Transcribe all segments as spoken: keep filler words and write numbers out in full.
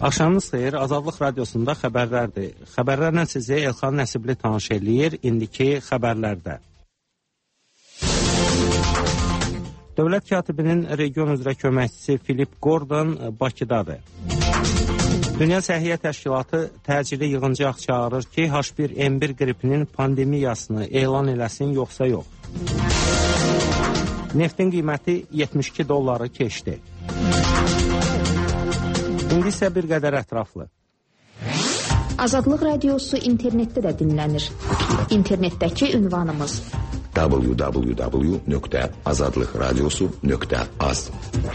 Axşamınız xeyir, Azadlıq Radiosunda xəbərlərdir. Xəbərlərlə sizi Elxan Nəsibli tanış eləyir, indiki xəbərlərdə. Dövlət katibinin region üzrə köməkçisi Philip Gordon Bakıdadır. Dünya Səhiyyə Təşkilatı təcili yığıncaq çağırır ki, H bir N bir qripinin pandemiyasını elan eləsin, yoxsa yox. Neftin qiyməti yetmiş iki dolları keçdi. İndi isə bir qədər ətraflı. Azadlıq Radiosu internetdə də dinlənir. İnternetdəki ünvanımız w w w nöqtə azadlıq radiosu nöqtə az.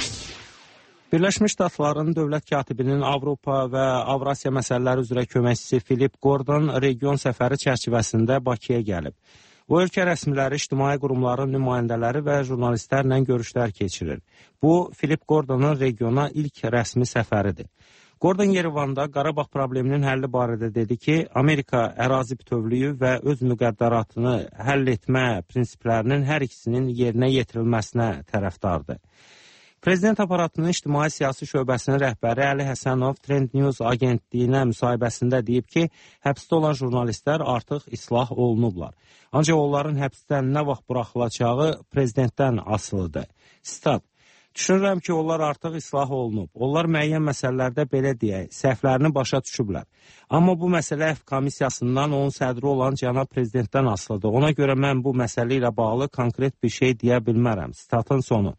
Birləşmiş Ştatların dövlət katibinin Avropa və Avrasiya məsələləri üzrə köməkçisi Philip Gordon region səfəri çərçivəsində Bakıya gəlib. Bu ölkə rəsmiləri, ictimai qurumların nümayəndələri və jurnalistlərlə görüşlər keçirir. Bu, Philip Gordonun regiona ilk rəsmi səfəridir. Gordon Yerevanda Qarabağ probleminin həlli barədə dedi ki, Amerika ərazi bütövlüyü və öz müqəddəratını həll etmə prinsiplərinin hər ikisinin yerinə yetirilməsinə tərəfdardır. Prezident aparatının ictimai siyasi şöbəsinin rəhbəri Əli Həsənov Trend News agentliyinə müsahibəsində deyib ki, həbsdə olan jurnalistlər artıq islah olunublar. Ancaq onların həbsdən nə vaxt buraxılacağı prezidentdən asılıdır. Sitat: Düşünürəm ki, onlar artıq islah olunub. Onlar müəyyən məsələlərdə belə deyək, səhvlərini başa düşüblər. Amma bu məsələ F komissiyasından onun sədri olan cənab prezidentdən asılıdır. Ona görə mən bu məsələ ilə bağlı konkret bir şey deyə bilmərəm. Sitatın sonu.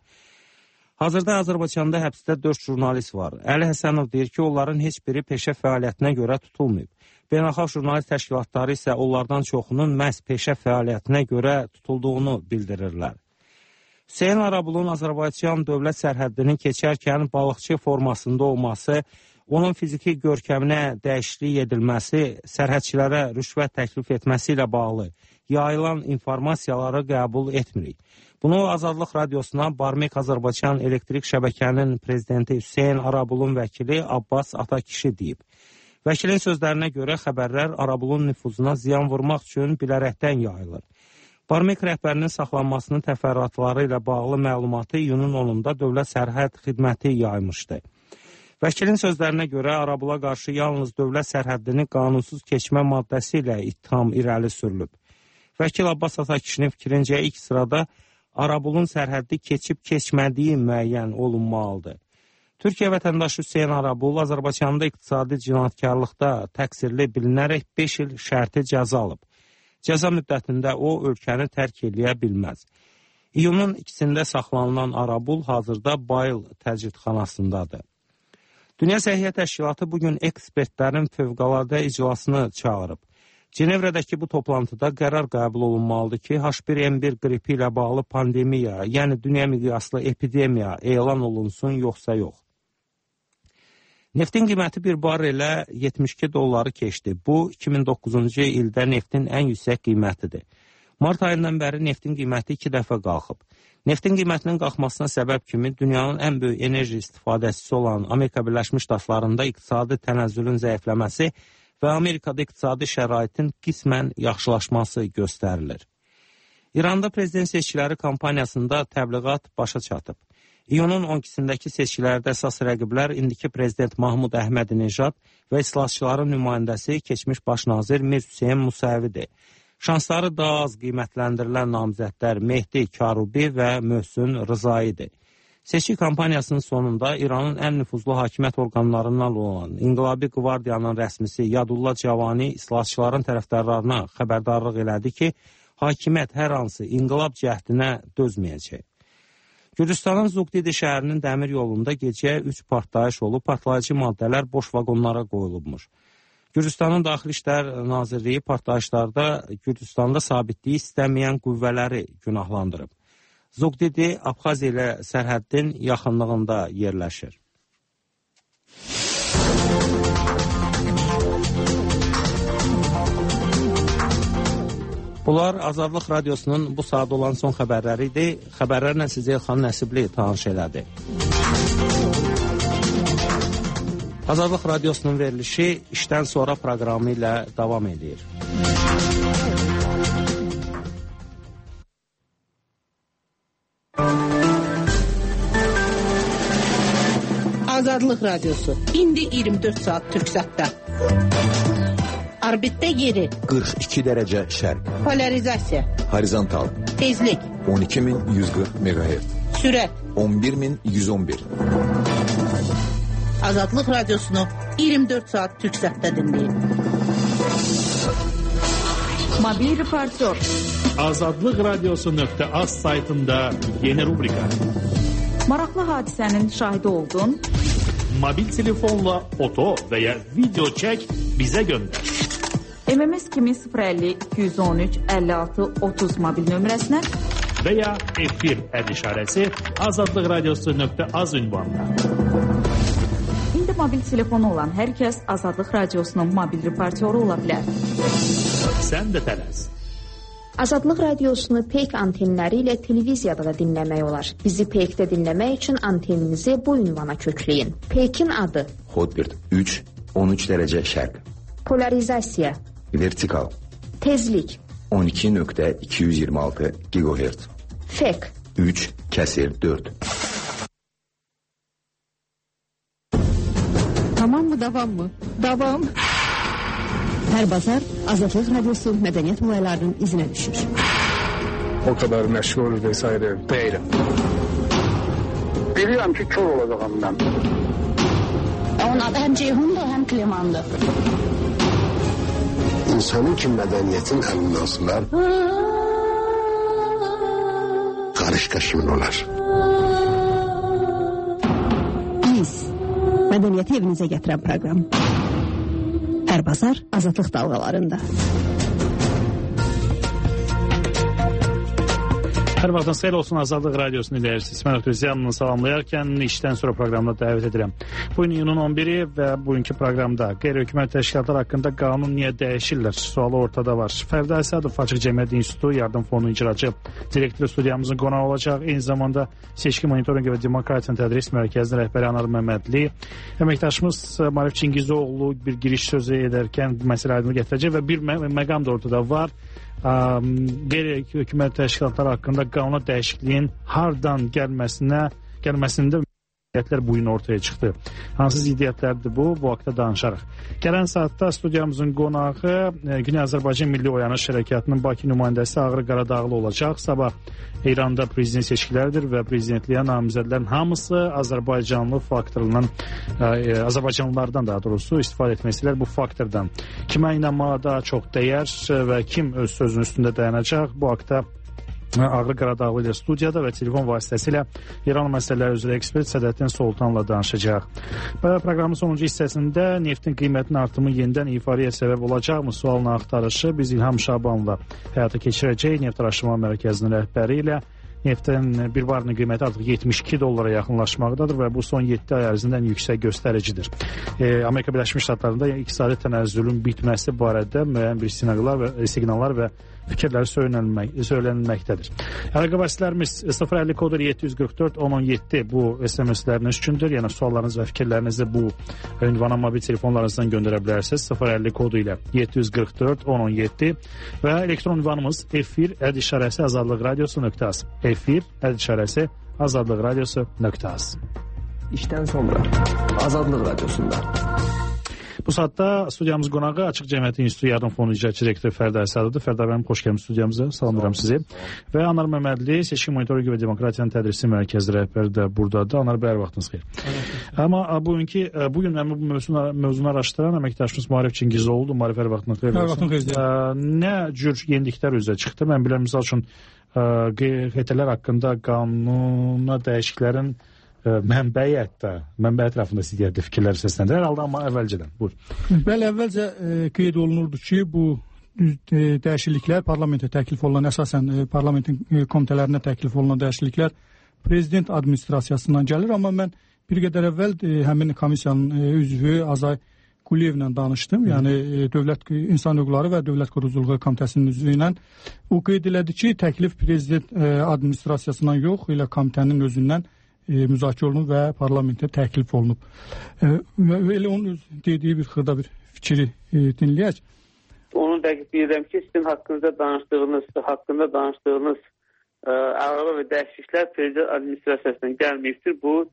Hazırda Azərbaycanda həbsdə dörd jurnalist var. Əli Həsənov deyir ki, onların heç biri peşə fəaliyyətinə görə tutulmayıb. Beynəlxalq jurnalist təşkilatları isə onlardan çoxunun məhz peşə fəaliyyətinə görə tutulduğunu bildirirlər. Hüseyn Arabulun Azərbaycan dövlət sərhəddini keçərkən balıqçı formasında olması, onun fiziki görkəminə dəyişiklik edilməsi, sərhədçilərə rüşvət təklif etməsi ilə bağlı yayılan informasiyaları qəbul etmirik. Bunu Azadlıq Radiosuna Barmek Azərbaycan elektrik şəbəkənin prezidenti Hüseyn Arabulun vəkili Abbas Atakişi deyib. Vəkilin sözlərinə görə xəbərlər Arabulun nüfuzuna ziyan vurmaq üçün bilərəkdən yayılır. Barmek rəhbərinin saxlanmasının təfərrüatları ilə bağlı məlumatı iyunun onunda Dövlət Sərhəd Xidməti yaymışdı. Vəkilin sözlərinə görə Arabula qarşı yalnız dövlət sərhəddini qanunsuz keçmə maddəsi ilə ittiham irəli sürülüb. Vəkil Abbas Atakişinin fikrincə ilk sırada Arabulun sərhəddi keçib keçmədiyi müəyyən olunmalıdır. Türkiyə vətəndaşı Hüseyn Arabul Azərbaycanda iqtisadi cinayətkarlıqda təqsirli bilinərək beş il şərti cəza alıb. Cəza müddətində o ölkəni tərk eləyə bilməz. İyunun ikisində saxlanılan Arabul hazırda Bayıl təcridxanasındadır. Dünya Səhiyyə Təşkilatı bugün ekspertlərin fövqəladə iclasını çağırıb. Cenevrədəki bu toplantıda qərar qəbul olunmalıdır ki, H bir N bir qripi ilə bağlı pandemiya, yəni dünya miqyaslı epidemiya elan olunsun, yoxsa yox. Neftin qiyməti bir barrelə yetmiş iki dolları keçdi. Bu, iki min doqquzuncu ildə neftin ən yüksək qiymətidir. Mart ayından bəri neftin qiyməti iki dəfə qalxıb. Neftin qiymətinin qalxmasına səbəb kimi dünyanın ən böyük enerji istifadəçisi olan Amerika Birləşmiş Ştatlarında iqtisadi tənəzzülün zəifləməsi və Amerikada iqtisadi şəraitin qismən yaxşılaşması göstərilir. İranda prezident seçkiləri kampaniyasında təbliğat başa çatıb. İyunun on ikisindəki seçkilərdə əsas rəqiblər indiki prezident Mahmud Əhmədinejad və islahçıların nümayəndəsi keçmiş baş nazir Mir Hüseyn Musəvidir. Şansları daha az qiymətləndirilən namizədlər Mehdi Karubi və Möhsün Rızaidir. Seçki kampaniyasının sonunda İranın ən nüfuzlu hakimiyyət orqanlarından olan İnqilabi Qvardiyanın rəsmisi Yadullah Cavani islahçıların tərəfdarlarına xəbərdarlıq elədi ki, hakimiyyət hər hansı inqilab cəhdinə dözməyəcək. Gürcüstanın Zuqdidi şəhərinin dəmir yolunda gecəyə üç partlayış olub, partlayıcı maddələr boş vaqonlara qoyulubmuş. Gürcüstanın Daxili İşlər Nazirliyi partlayışlarda Gürcüstanda sabitliyi istəməyən qüvvələri günahlandırıb. Zuqdidi Abxaziya ilə sərhəddin yaxınlığında yerləşir. Bunlar Azadlıq Radiosunun bu saat olan son xəbərləri idi. Xəbərlərlə sizə Elxan Nəsibli tanış elədi. Azadlıq Radiosunun verilişi işdən sonra proqramı ilə davam edir. Azadlıq Radiosu. İndi iyirmi dörd saat Türksatda. Orbitdə yeri. qırx iki dərəcə şərq. Polarizasiya. Horizontal. Tezlik. on iki min yüz qırx meqahertz. Sürət. on bir min yüz on bir. Azadlıq Radiosunu iyirmi dörd saat Türksatda dinləyin. Mobil reportör. Azadlıq Radiosu nöqtə az saytında yeni rubrika. Maraqlı hadisənin şahidi oldun. Mobil telefonla foto və ya video çək, bizə göndər. M M S kimi sıfır əlli iki yüz on üç əlli altı otuz mobil nömrəsinə və ya efir əd işarəsi Azadlıq Radiosu nöqtə az ünvanına. İndi mobil telefonu olan hər kəs Azadlıq Radiosunun mobil reportyoru ola bilər. Sən də tələs. Azadlıq Radiosunu peyk antenləri ilə televiziyada da dinləmək olar. Bizi peykdə dinləmək üçün anteninizi bu ünvana kökləyin. Peykin adı Hotbird üç on üç dərəcə şərq. Polarizasiya. Vertikal. Tezlik. on iki nöqtə iki yüz iyirmi altı gigahertz. Fek. üç kəsir dörd. Tamam mı, davam mı? Davam. Hər bazar Azadlıq Radiosu mədəniyyət olaylarının izinə düşür. O kadar məşğul vesaire değilim. Biliyorum ki kör olacağım ben. Onun adı həm Ceyhundur, həm Klemandır. İnsanın ki mədəniyyətin əlindən asılar, qarışqa kimin olar? Biz, mədəniyyəti evinizə gətirən proqram. Hər bazar Azadlıq dalğalarında. Hər vaxtınız xeyir olsun, Azadlıq Radiosunu dinləyirsiniz. Mən Ötüzyanını salamlayarkən işdən sonra proqramda dəvət edirəm. Bugün iyunun on biri və bugünkü proqramda qeyri-hökumət təşkilatlar haqqında qanun niyə dəyişirlər? Sualı ortada var. Fərdi Əsədov Açıq Cəmiyyət İnstitutu Yardım Fonu icraçı direktor studiyamızın qonağı olacaq. Eyni zamanda Seçki Monitorinqi və Demokratiyanın Tədris Mərkəzinin rəhbəri Anar Məmmədli. Əməkdaşımız Marif Çingizoğlu bir giriş sözü edərkən məsələ aydınlıq gətirəcək və bir mə məqam da ortada var. Qeyri-hökumət təşkilatlar haqqında qanuna dəyişikliyin hardan gəlməsinə, gəlməsində ziddiyətlər bu gün ortaya çıxdı. Hansı ziddiyyətlərdir bu? Bu haqda danışarıq. Gələn saatda studiyamızın qonağı Güney Azərbaycan Milli Oyanış Hərəkatının Bakı nümayəndəsi Ağrı Qaradağlı olacaq. Sabah İranda prezident seçkiləridir və prezidentliyə namizədlərin hamısı Azərbaycanlı faktorundan, Azərbaycanlılardan daha doğrusu istifadə etməsilər bu faktordan. Kimə inanmağa daha çox dəyər və kim öz sözünün üstündə dayanacaq? Bu haqda Ağrı Qaradağlı ilə studiyada və telefon vasitəsilə İran məsələləri üzrə ekspert Sədəddin Soltanla danışacaq. Proqramın sonuncu hissəsində neftin qiymətinin artımı yenidən ifarəyə səbəb olacaqmı sualına axtarışı biz İlham Şabanla həyata keçirəcək. Neft Araşdırma Mərkəzinin rəhbəri ilə neftin bir varının qiyməti artıq yetmiş iki dollara yaxınlaşmaqdadır və bu son yeddi ay ərzində ən yüksək göstəricidir. E, Amerika Birləşmiş Ştatlarında iqtisadi tənəzzülün bitməsi barədə müəyyən bir siqnallar və, siqnallar və fikirləri söylənilməkdədir. Əlaqə vasitələrimiz sıfır əlli kodur yeddi yüz qırx dörd on on yeddi bu S M S-ləriniz üçündür. Yəni suallarınız və fikirlərinizi bu ünvana mobil telefonlarınızdan göndərə bilərsiniz. sıfır əlli kodu ilə yeddi yüz qırx dörd on on yeddi və elektron ünvanımız efir əd işarəsi azadlıq radiosu nöqtə az. Efir əd işarəsi azadlıq radiosu nöqtə az. İşdən sonra Azadlıq Radiosunda. Bu saatda studiyamız qonağı Açıq Cəmiyyət İnstitutu Yardım Fonu icraçı direktoru Fərdi Əsədovdur. Fərdi bənim xoş gəlmisiniz studiyamıza. Salamlayıram sizi. Və Anar Məmmədli, Seçki Monitorinqi və Demokratiyanın Tədrisi Mərkəzi rəhbəri də buradadır. Anar bəy, hər vaxtınız xeyir. Amma bugünkü bugün mənim bu mövzunu, mövzunu araşdıran əməkdaşımız Marif Çingizoğludur. Marif, hər vaxtınız xeyir. Hər vaxtınız xeyir. Nə cür yeniliklər üzə çıxdı? Mən bilirəm, misal üçün qeyri-hökumətlər haqqında qanuna dəyişikliklərin mənbəyi hətta, mənbə ətrafında ziddiyyətli fikirlər səsləndir. Hər halda amma əvvəlcədən, buyur. Bəli, əvvəlcə e, qeyd olunurdu ki, bu e, dəyişikliklər parlamentə təklif olunan, əsasən e, parlamentin e, komitələrinə təklif olunan dəyişikliklər prezident administrasiyasından gəlir. Amma mən bir qədər əvvəl e, həmin komissiyanın e, üzvü Azay Quliyevlə danışdım. Hı. Yəni e, Dövlət İnsan Hüquqları və Dövlət Quruculuğu komitəsinin üzvü ilə. O qeyd elədi ki, təklif prezident e, administrasiyasından yox, elə komitənin özündən E, müzakirə olunub və parlamentə təklif olunub. E, elə onun dediyi bir xırda bir fikri e, dinləyək. Onu dəqiq bilirəm ki, sizin haqqınızda danışdığınız, haqqında danışdığınız ə, əlavə və dəyişikliklər prezident administrasiyasından gəlməyibdir. Bu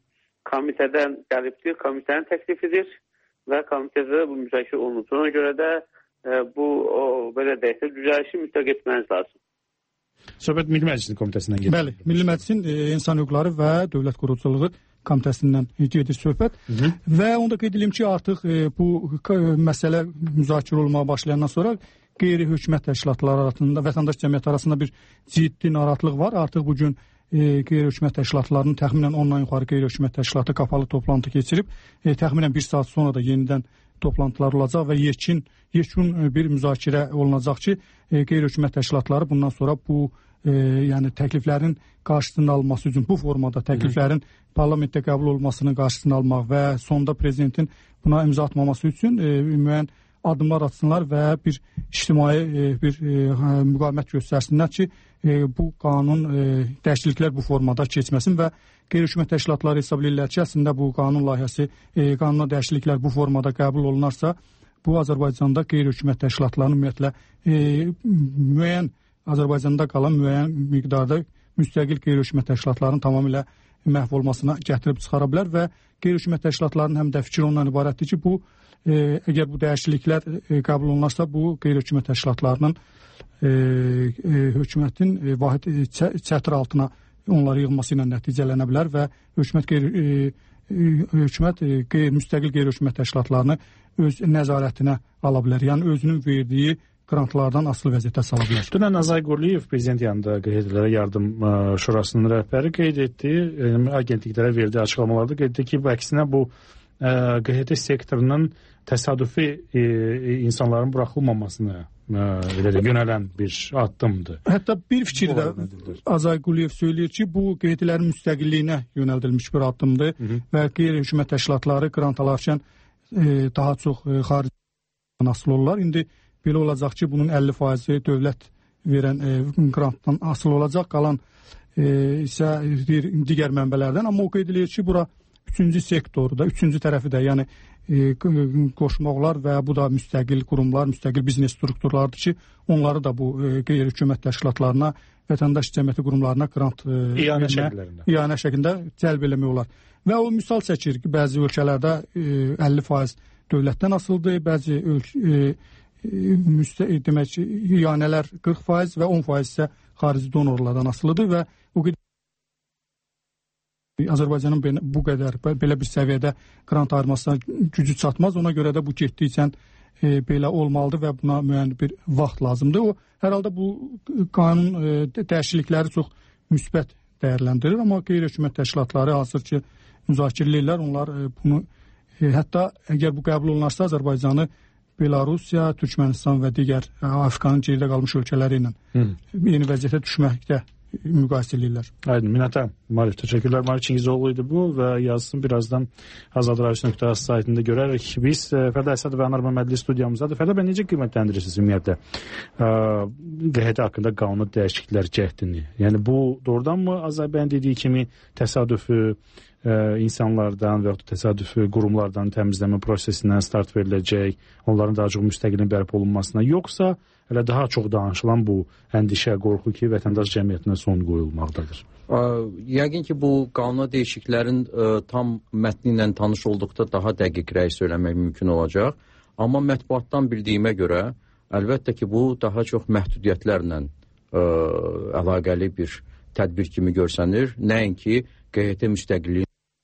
komitədən gəlibdir, komitənin təklifidir və komitədə bu müzakirə olunur. Ona görə də e, bu o, belə deyək, düzəlişi mütləq etməniz lazım. Söhbət Milli Məclisin komitəsindən gedir. Bəli, Milli Məclisin e, İnsan Hüquqları və Dövlət Quruculuğu komitəsindən gedir söhbət. Hı -hı. Və onda qeyd edeyim ki, artıq e, bu məsələ müzakirə olunmağa başlayandan sonra qeyri-hökumət təşkilatları arasında, vətəndaş cəmiyyəti arasında bir ciddi narahatlıq var. Artıq bu gün e, qeyri-hökumət təşkilatlarının təxminən ondan yuxarı qeyri-hökumət təşkilatı kapalı toplantı keçirib. E, təxminən bir saat sonra da yenidən toplantılar olacaq və yekun, yekun bir müzakirə olunacaq ki, e, qeyri-hökumət təşkilatları bundan sonra bu e, yəni təkliflərin qarşısını alması üçün, bu formada təkliflərin parlamentdə qəbul olmasının qarşısını almaq və sonda prezidentin buna imza atmaması üçün e, müəyyən addımlar atsınlar və bir ictimai e, bir e, müqavimət göstərsinlər ki, e, bu qanun e, dəyişikliklər bu formada keçməsin və qeyri-hökumət təşkilatları hesab edirlər ki, əslində bu qanun layihəsi, e, qanuna dəyişikliklər bu formada qəbul olunarsa, bu Azərbaycanda qeyri-hökumət təşkilatlarının ümumiyyətlə e, müəyyən Azərbaycanda qalan müəyyən miqdarda müstəqil qeyri-hökumət təşkilatlarının tamamilə məhv olmasına gətirib çıxara bilər və qeyri-hökumət təşkilatlarının həm də fikri ondan ibarətdir ki, bu e, əgər bu dəyişikliklər e, qəbul olunarsa, bu qeyri-hökumət təşkilatlarının e, e, hökumətin e, vahid çətir altına onları yığması ilə nəticələnə bilər və hökumət qeyri e, hökumət e, qeyri müstəqil qeyri-hökumət təşkilatlarını öz nəzarətinə ala bilər. Yəni özünün verdiyi qrantlardan asılı vəziyyətə sala bilər. Dünən Nazay Qurliyev prezident yanında Qeydilərə Yardım Şurasının rəhbəri qeyd etdi, agentliklərə verdiyi açıqlamalarda qeyd etdi ki, bu əksinə bu Q H T sektorunun təsadüfi e, insanların buraxılmamasına e, yönələn bir addımdır. Hətta bir fikir də Azay Quliyev söyləyir ki, bu Q H T'lərin müstəqilliyinə yönəldilmiş bir addımdır Hı -hı. və qeyri-hökumət təşkilatları qrant alarkən e, daha çox e, xaricdən asılı olurlar. İndi belə olacaq ki, bunun əlli faizi dövlət verən e, qrantdan asılı olacaq, qalan e, isə digər mənbələrdən. Amma o qeyd edilir ki, bura üçüncü sektoru da, üçüncü tərəfi də, yəni e, qoşmaq olar və bu da müstəqil qurumlar, müstəqil biznes strukturlardır ki, onları da bu e, qeyri-hökumət təşkilatlarına, vətəndaş cəmiyyəti qurumlarına qrant e, iyanə şəkillərində. iyanə şəklində cəlb eləmək olar. Və o misal çəkir ki, bəzi ölkələrdə e, əlli faiz dövlətdən asılıdır, bəzi ölkə e, Müstə, demək ki, iyanələr qırx faiz və on faiz isə xarici donorlardan asılıdır və o qədər Azərbaycanın bu qədər belə bir səviyyədə qrant ayırmasına gücü çatmaz. Ona görə də bu getdikcə e, belə olmalıdır və buna müəyyən bir vaxt lazımdır. O hər halda bu qanun e, dəyişiklikləri çox müsbət dəyərləndirir, amma qeyri-hökumət təşkilatları hazır ki, müzakirə edirlər. Onlar e, bunu e, hətta əgər bu qəbul olunarsa Azərbaycanı Belarusiya, Türkmənistan və digər Afrikanın geridə qalmış ölkələri ilə Hı. yeni vəziyyətə düşməkdə müqayisə edirlər. Aydın, minnətəm. Marif, təşəkkürlər. Marif Çingizoğlu idi bu və yazısını birazdan azad radio nöqtə az saytında görərək. Biz Fərdə Əsədov və Anar Məmmədli studiyamızdadır. Fərdə bəy, necə qiymətləndirirsiniz ümumiyyətlə Q H T haqqında qanun dəyişikliklər cəhdini? Yəni bu doğrudanmı Azərbaycan dediyi kimi təsadüfi insanlardan və ya təsadüfi qurumlardan təmizləmə prosesindən start veriləcək, onların daha çox müstəqilin bərpa olunmasına, yoxsa elə daha çox danışılan bu əndişə, qorxu ki, vətəndaş cəmiyyətinə son qoyulmaqdadır? Yəqin ki, bu qanuna dəyişikliklərin tam mətni ilə tanış olduqda daha dəqiq rəy söyləmək mümkün olacaq. Amma mətbuatdan bildiyimə görə, əlbəttə ki, bu daha çox məhdudiyyətlərlə əlaqəli bir tədbir kimi görsənir. Nəinki Q H T müstəqilliyi.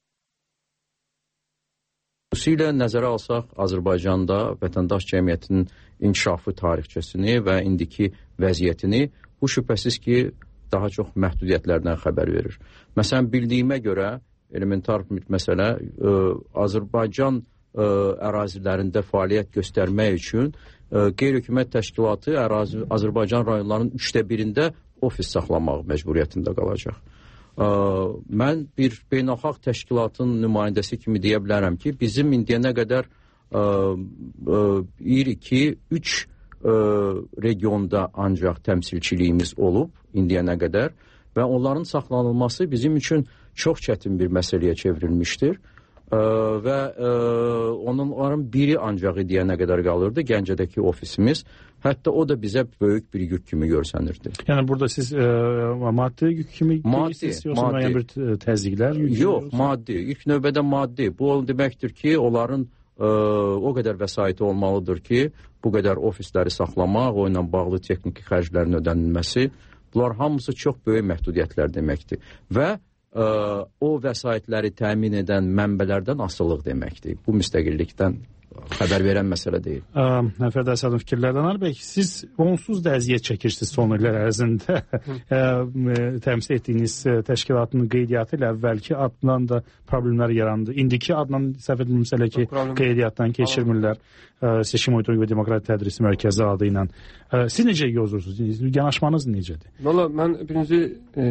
Xüsusilə nəzərə alsaq, Azərbaycanda vətəndaş cəmiyyətinin inkişafı tarixçəsini və indiki vəziyyətini bu şübhəsiz ki, daha çox məhdudiyyətlərdən xəbər verir. Məsələn, bildiyimə görə, elementar məsələ, ə, Azərbaycan ə, ərazilərində fəaliyyət göstərmək üçün ə, qeyri-hökumət təşkilatı ərazi, Azərbaycan rayonlarının üçdə birində ofis saxlamaq məcburiyyətində qalacaq. Ə, mən bir beynəlxalq təşkilatın nümayəndəsi kimi deyə bilərəm ki, bizim indiyənə qədər bir, iki, üç regionda ancaq təmsilçiliyimiz olub indiyənə qədər və onların saxlanılması bizim üçün çox çətin bir məsələyə çevrilmişdir. Ə, ə, və ə, onların biri ancaq idiyənə qədər qalırdı, Gəncədəki ofisimiz. Hətta o da bizə böyük bir yük kimi görsənirdi. Yəni burada siz ə, maddi yük kimi deyirsiniz, yoxsa müəyyən bir təzyiqlər? Yox, maddi. İlk növbədə maddi. Bu deməkdir ki, onların ə, o qədər vəsaiti olmalıdır ki, bu qədər ofisləri saxlamaq, o ilə bağlı texniki xərclərin ödənilməsi, bunlar hamısı çox böyük məhdudiyyətlər deməkdir. Və ə, o vəsaitləri təmin edən mənbələrdən asılılıq deməkdir. Bu müstəqillikdən xəbər verən məsələ deyil. Nəfər Əsədin fikirlərdən Əli bəy, siz onsuz da əziyyət çəkirsiniz son illər ərzində təmsil etdiyiniz təşkilatın qeydiyyatı ilə əvvəlki adından da problemlər yarandı. İndiki adından səhv edilmişsə elə ki, qeydiyyatdan keçirmirlər. Seçim Uyğunluğu və Demokratik Tədris Mərkəzi adı ilə. Siz necə yozursunuz? Yanaşmanız necədir? Valla mən birinci e,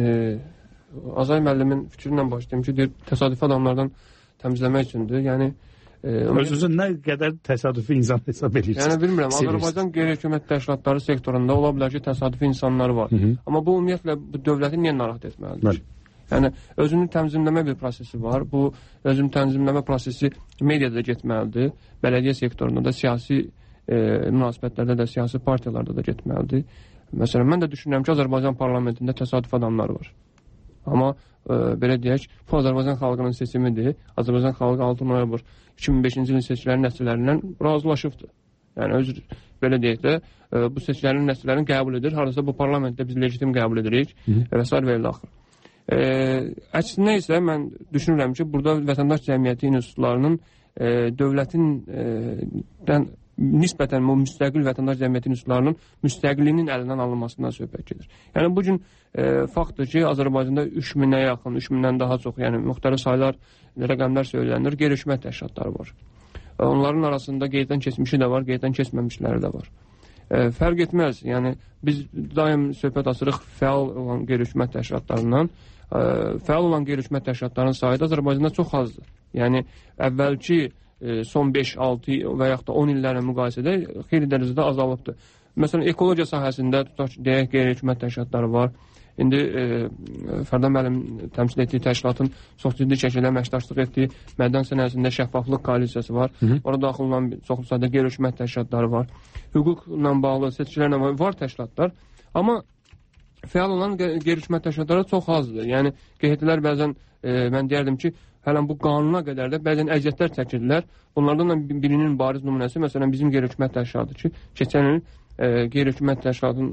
Azay müəllimin fikrindən başlayayım ki, deyir, təsadüfi adamlardan təmizləmək üçündür. Yəni özünüzü nə qədər təsadüfi insan hesab edirsiniz? Yəni bilmirəm, Azərbaycan qeyri-hökumət təşkilatları sektorunda ola bilər ki, təsadüfi insanlar var. Hı -hı. Amma bu ümumiyyətlə bu dövləti niyə narahat etməlidir? Bəli. Yəni özünü tənzimləmə bir prosesi var. Bu özünü tənzimləmə prosesi mediada getməlidir. Bələdiyyə sektorunda da, siyasi e, münasibətlərdə də, siyasi partiyalarda da getməlidir. Məsələn, mən də düşünürəm ki, Azərbaycan parlamentində təsadüf adamlar var. Amma e, belə deyək, bu Azərbaycan xalqının seçimidir. Azərbaycan xalqı altı noyabr iki min beşinci ilin seçkilərin nəticələrindən razılaşıbdır. Yəni, öz, belə deyək də, e, bu seçkilərin nəticələrini qəbul edir. Haradasa bu parlamentdə biz legitim qəbul edirik və s. və ilə axır. E, əksinə isə mən düşünürəm ki, burada vətəndaş cəmiyyəti institutlarının e, dövlətin e, dən, nisbətən bu müstəqil vətəndaş cəmiyyəti institutlarının müstəqilliyinin əlindən alınmasından söhbət gedir. Yəni, bugün e, faktdır ki, Azərbaycanda üç minə yaxın, üç mindən daha çox, yəni müxtəlif saylar, rəqəmlər söylənir, qeyri-hökumət təşkilatları var. E, onların arasında qeyddən keçmişi də var, qeyddən keçməmişləri də var. E, fərq etməz, yəni biz daim söhbət açırıq fəal olan qeyri-hökumət təşkilatlarından. E, fəal olan qeyri-hökumət təşkilatlarının sayı da Azərbaycanda çox azdır. Yəni, əvvəlki son beş altı və yaxud da on illərlə müqayisədə xeyli dərəcədə azalıbdır. Məsələn, ekologiya sahəsində tutaq deyək qeyri-hökumət təşkilatları var. İndi e, Fərdan müəllim təmsil etdiyi təşkilatın çox ciddi şəkildə əməkdaşlıq etdiyi mədən sənayesində şəffaflıq koalisiyası var. Hı -hı. Orada daxil olan çoxlu sayda qeyri-hökumət təşkilatları var. Hüquqla bağlı, seçkilərlə var, var təşkilatlar. Amma fəal olan qeyri-hökumət təşkilatları çox azdır. Yəni qeydlər bəzən e, mən deyərdim ki, hələn bu qanuna qədər də bəzən əziyyətlər çəkirlər. Bunlardan da birinin bariz nümunəsi, məsələn, bizim qeyri-hökumət təşkilatı ki, keçən il e, qeyri-hökumət təşkilatının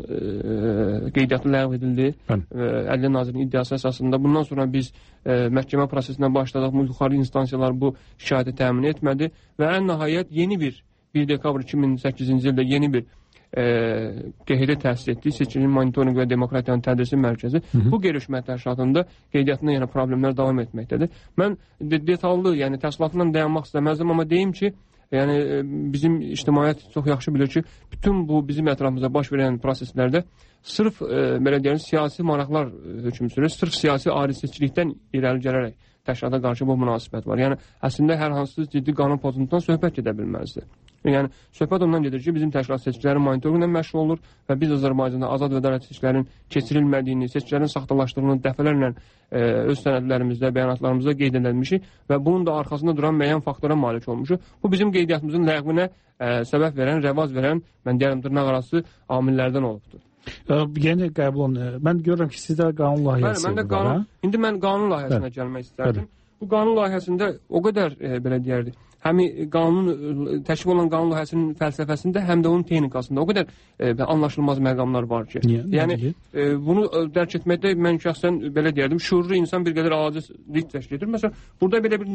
e, qeydiyyatı ləğv edildi. E, Ədliyyə Nazirinin iddiası əsasında. Bundan sonra biz e, məhkəmə prosesinə başladıq. Yuxarı instansiyalar bu şikayəti təmin etmədi və ən nəhayət yeni bir bir dekabr iki min səkkizinci ildə yeni bir E, qeydə təsis etdiyi Seçkilərin Monitorinq və Demokratiyanın Tədrisi Mərkəzi Hı -hı. bu qeyri-hökumət təşkilatında qeydiyyatında yəni problemlər davam etməkdədir. Mən de detallı, yəni təfsilatla dayanmaq istəməzdim, amma deyim ki, yəni bizim ictimaiyyət çox yaxşı bilir ki, bütün bu bizim ətrafımızda baş verən proseslərdə sırf e, belə deyək, siyasi maraqlar hökm sürür, sırf siyasi ayrı-seçkilikdən irəli gələrək təşkilata qarşı bu münasibət var. Yəni əslində hər hansı ciddi qanun pozuntusundan söhbət gedə bilməzdir. Yəni, söhbət ondan gedir ki, bizim təşkilat seçkilərin monitorinqlə məşğul olur və biz Azərbaycanda azad və ədalətli seçkilərin keçirilmədiyini, seçkilərin saxtalaşdırıldığını dəfələrlə e, öz sənədlərimizdə, bəyanatlarımızda qeyd edilmişik və bunun da arxasında duran müəyyən faktora malik olmuşuq. Bu bizim qeydiyyatımızın ləğvinə e, səbəb verən, rəvaz verən, mən deyərəm, dırnaq arası amillərdən olubdur. Yəni qəbul olun. Mən görürəm ki, sizdə qanun layihəsi var. Mən də qanun, indi mən qanun layihəsinə gəlmək istərdim. Bu qanun layihəsində o qədər e, belə deyərdik, həm qanun təşkil olunan qanun layihəsinin fəlsəfəsində, həm də onun texnikasında o qədər e, anlaşılmaz məqamlar var ki. Niyə? Yəni e, bunu dərk etməkdə mən şəxsən belə deyərdim, şuurlu insan bir qədər acizlik təşkil edir. Məsələn, burada belə bir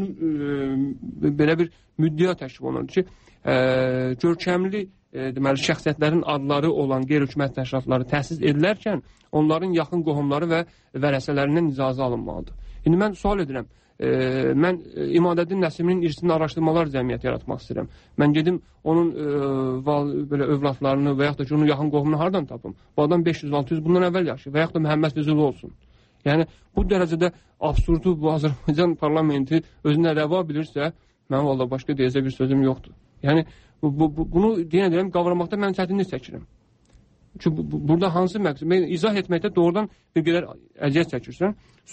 e, belə bir müddəa təşkil olunur ki, e, görkəmli e, deməli şəxsiyyətlərin adları olan qeyri-hökumət təşkilatları təsis edilərkən onların yaxın qohumları və vərəsələrindən icazə alınmalıdır. İndi mən sual edirəm. E, mən e, İmadəddin Nəsiminin irsini araşdırmalar cəmiyyəti yaratmaq istəyirəm. Mən gedim onun e, val, belə övladlarını və yaxud da ki, onun yaxın qohumunu hardan tapım? Bu adam beş yüz altı yüz bundan əvvəl yaşayır və yaxud da Məhəmməd Füzuli olsun. Yəni, bu dərəcədə absurdu bu Azərbaycan parlamenti özünə rəva bilirsə, mən valla başqa deyəcək bir sözüm yoxdur. Yəni, bu, bu, bu, bunu deyən edirəm, qavramaqda mən çətinlik çəkirəm. Çünki bu, bu, burada hansı məqsəd? Mən izah etməkdə doğrudan bir qədər əziyyət çəkirsən. Sonra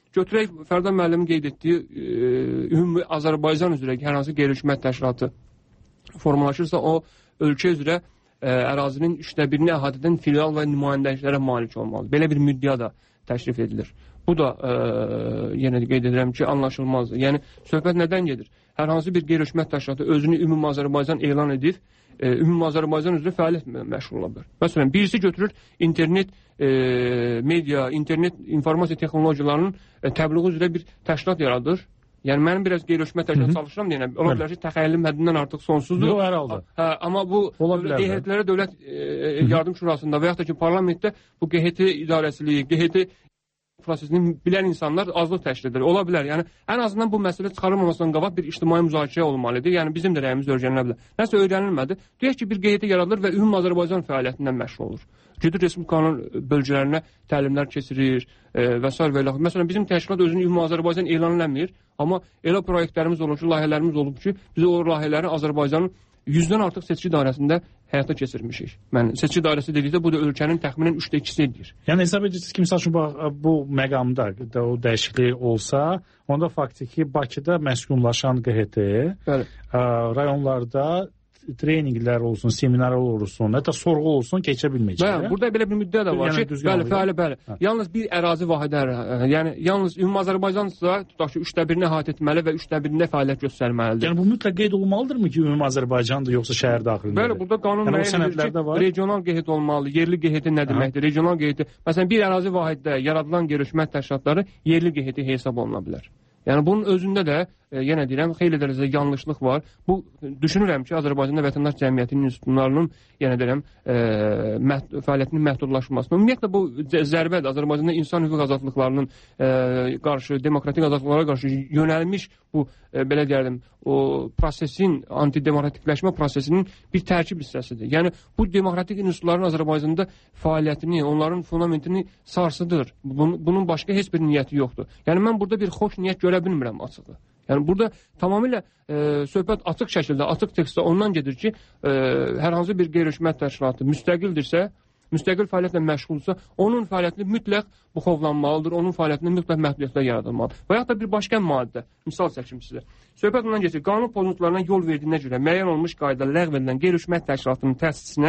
götürək Fərdan müəllimin qeyd etdiyi e, ümumi Azərbaycan üzrə hər hansı qeyri-hökumət təşkilatı formalaşırsa, o ölkə üzrə ə, ərazinin üçdə birini əhatə edən filial və nümayəndəliklərə malik olmalıdır. Belə bir müddəa da təşrif edilir. Bu da ə, yenə də qeyd edirəm ki, anlaşılmazdır. Yəni söhbət nədən gedir? Hər hansı bir qeyri-hökumət təşkilatı özünü ümumi Azərbaycan elan edir, ə, ümumi Azərbaycan üzrə fəaliyyət məşğul ola bilər. Məsələn, birisi götürür internet ə, media, internet informasiya texnologiyalarının ə, təbliği üzrə bir təşkilat yaradır. Yəni mənim biraz qeyri-hökumət təşkilatı çalışıram deyənəm. Ola bilər ki, təxəyyülüm həddindən artıq sonsuzdur. Yox, hər halda. Hə, amma bu Q H T-lərə Dövlət e, Yardım Şurasında və yaxud da ki, parlamentdə bu Q H T idarəçiliyi, Q H T prosesini bilən insanlar azlıq təşkil edir. Ola bilər. Yəni ən azından bu məsələ çıxarılmamasından qabaq bir ictimai müzakirə olmalıdır. Yəni bizim də rəyimiz öyrənilə bilər. Nəsə öyrənilmədi. Deyək ki, bir Q H T yaradılır və ümumi Azərbaycan fəaliyyətindən məşğul olur. Gedir Respublikanın bölgələrinə təlimlər keçirir e, və s. və ilə. Məsələn, bizim təşkilat özünü ümumi Azərbaycan elan eləmir, amma elə proyektlərimiz olur ki, layihələrimiz olub ki, biz o layihələri Azərbaycanın yüzdən artıq seçki dairəsində həyata keçirmişik. Mən seçki dairəsi dedikdə bu da ölkənin təxminən üçdə ikisi edir. Yəni hesab edirsiniz ki, misal üçün bu məqamda da o dəyişiklik olsa, onda faktiki Bakıda məskunlaşan Q H T ə, rayonlarda treninqlər olsun, seminarlar olsun, hətta sorğu olsun, keçə bilməyəcək. Bəli, burada belə bir müddət də var yəni, ki, bəli, bəli, bəli. Hə. Yalnız bir ərazi vahidi, yəni yalnız ümumi Azərbaycansa tutaq ki, üçdə birini əhatə etməli və üçdə birində fəaliyyət göstərməlidir. Yəni bu mütləq qeyd olunmalıdırmı ki, ümumi Azərbaycandır yoxsa şəhər daxilində? Bəli, burada qanun yəni, müəyyən edir ki, regional Q H T olmalı, yerli Q H T nə deməkdir? Regional Q H T, məsələn, bir ərazi vahiddə yaradılan qeyri-hökumət təşkilatları yerli Q H T hesab oluna bilər. Yəni bunun özündə də e, yenə deyirəm, xeyli dərəcədə yanlışlıq var. Bu düşünürəm ki, Azərbaycanda vətəndaş cəmiyyətinin institutlarının yenə deyirəm, e, məht fəaliyyətinin məhdudlaşmasına. Ümumiyyətlə bu zərbədir. Azərbaycanda insan hüquq azadlıqlarının e, qarşı, demokratik azadlıqlara qarşı yönəlmiş bu e, belə deyirəm, o prosesin, antidemokratikləşmə prosesinin bir tərkib hissəsidir. Yəni bu demokratik institutların Azərbaycanda fəaliyyətini, onların fundamentini sarsıdır. Bunun, bunun başqa heç bir niyyəti yoxdur. Yəni mən burada bir xoş niyyət görə bilmirəm açığı. Yəni burada tamamilə e, söhbət açıq şəkildə, açıq tekstdə ondan gedir ki, e, hər hansı bir qeyri-hökumət təşkilatı müstəqildirsə, müstəqil fəaliyyətlə məşğulsa, onun fəaliyyətini mütləq buxovlanmalıdır, onun fəaliyyətini mütləq məhdudiyyətlər yaradılmalıdır. Və yaxud da bir başqa maddə, misal çəkim sizə. Söhbət ondan gedir, qanun pozuntularına yol verdiyinə görə müəyyən olmuş qaydada ləğv edilən qeyri-hökumət təşkilatının təsisinə,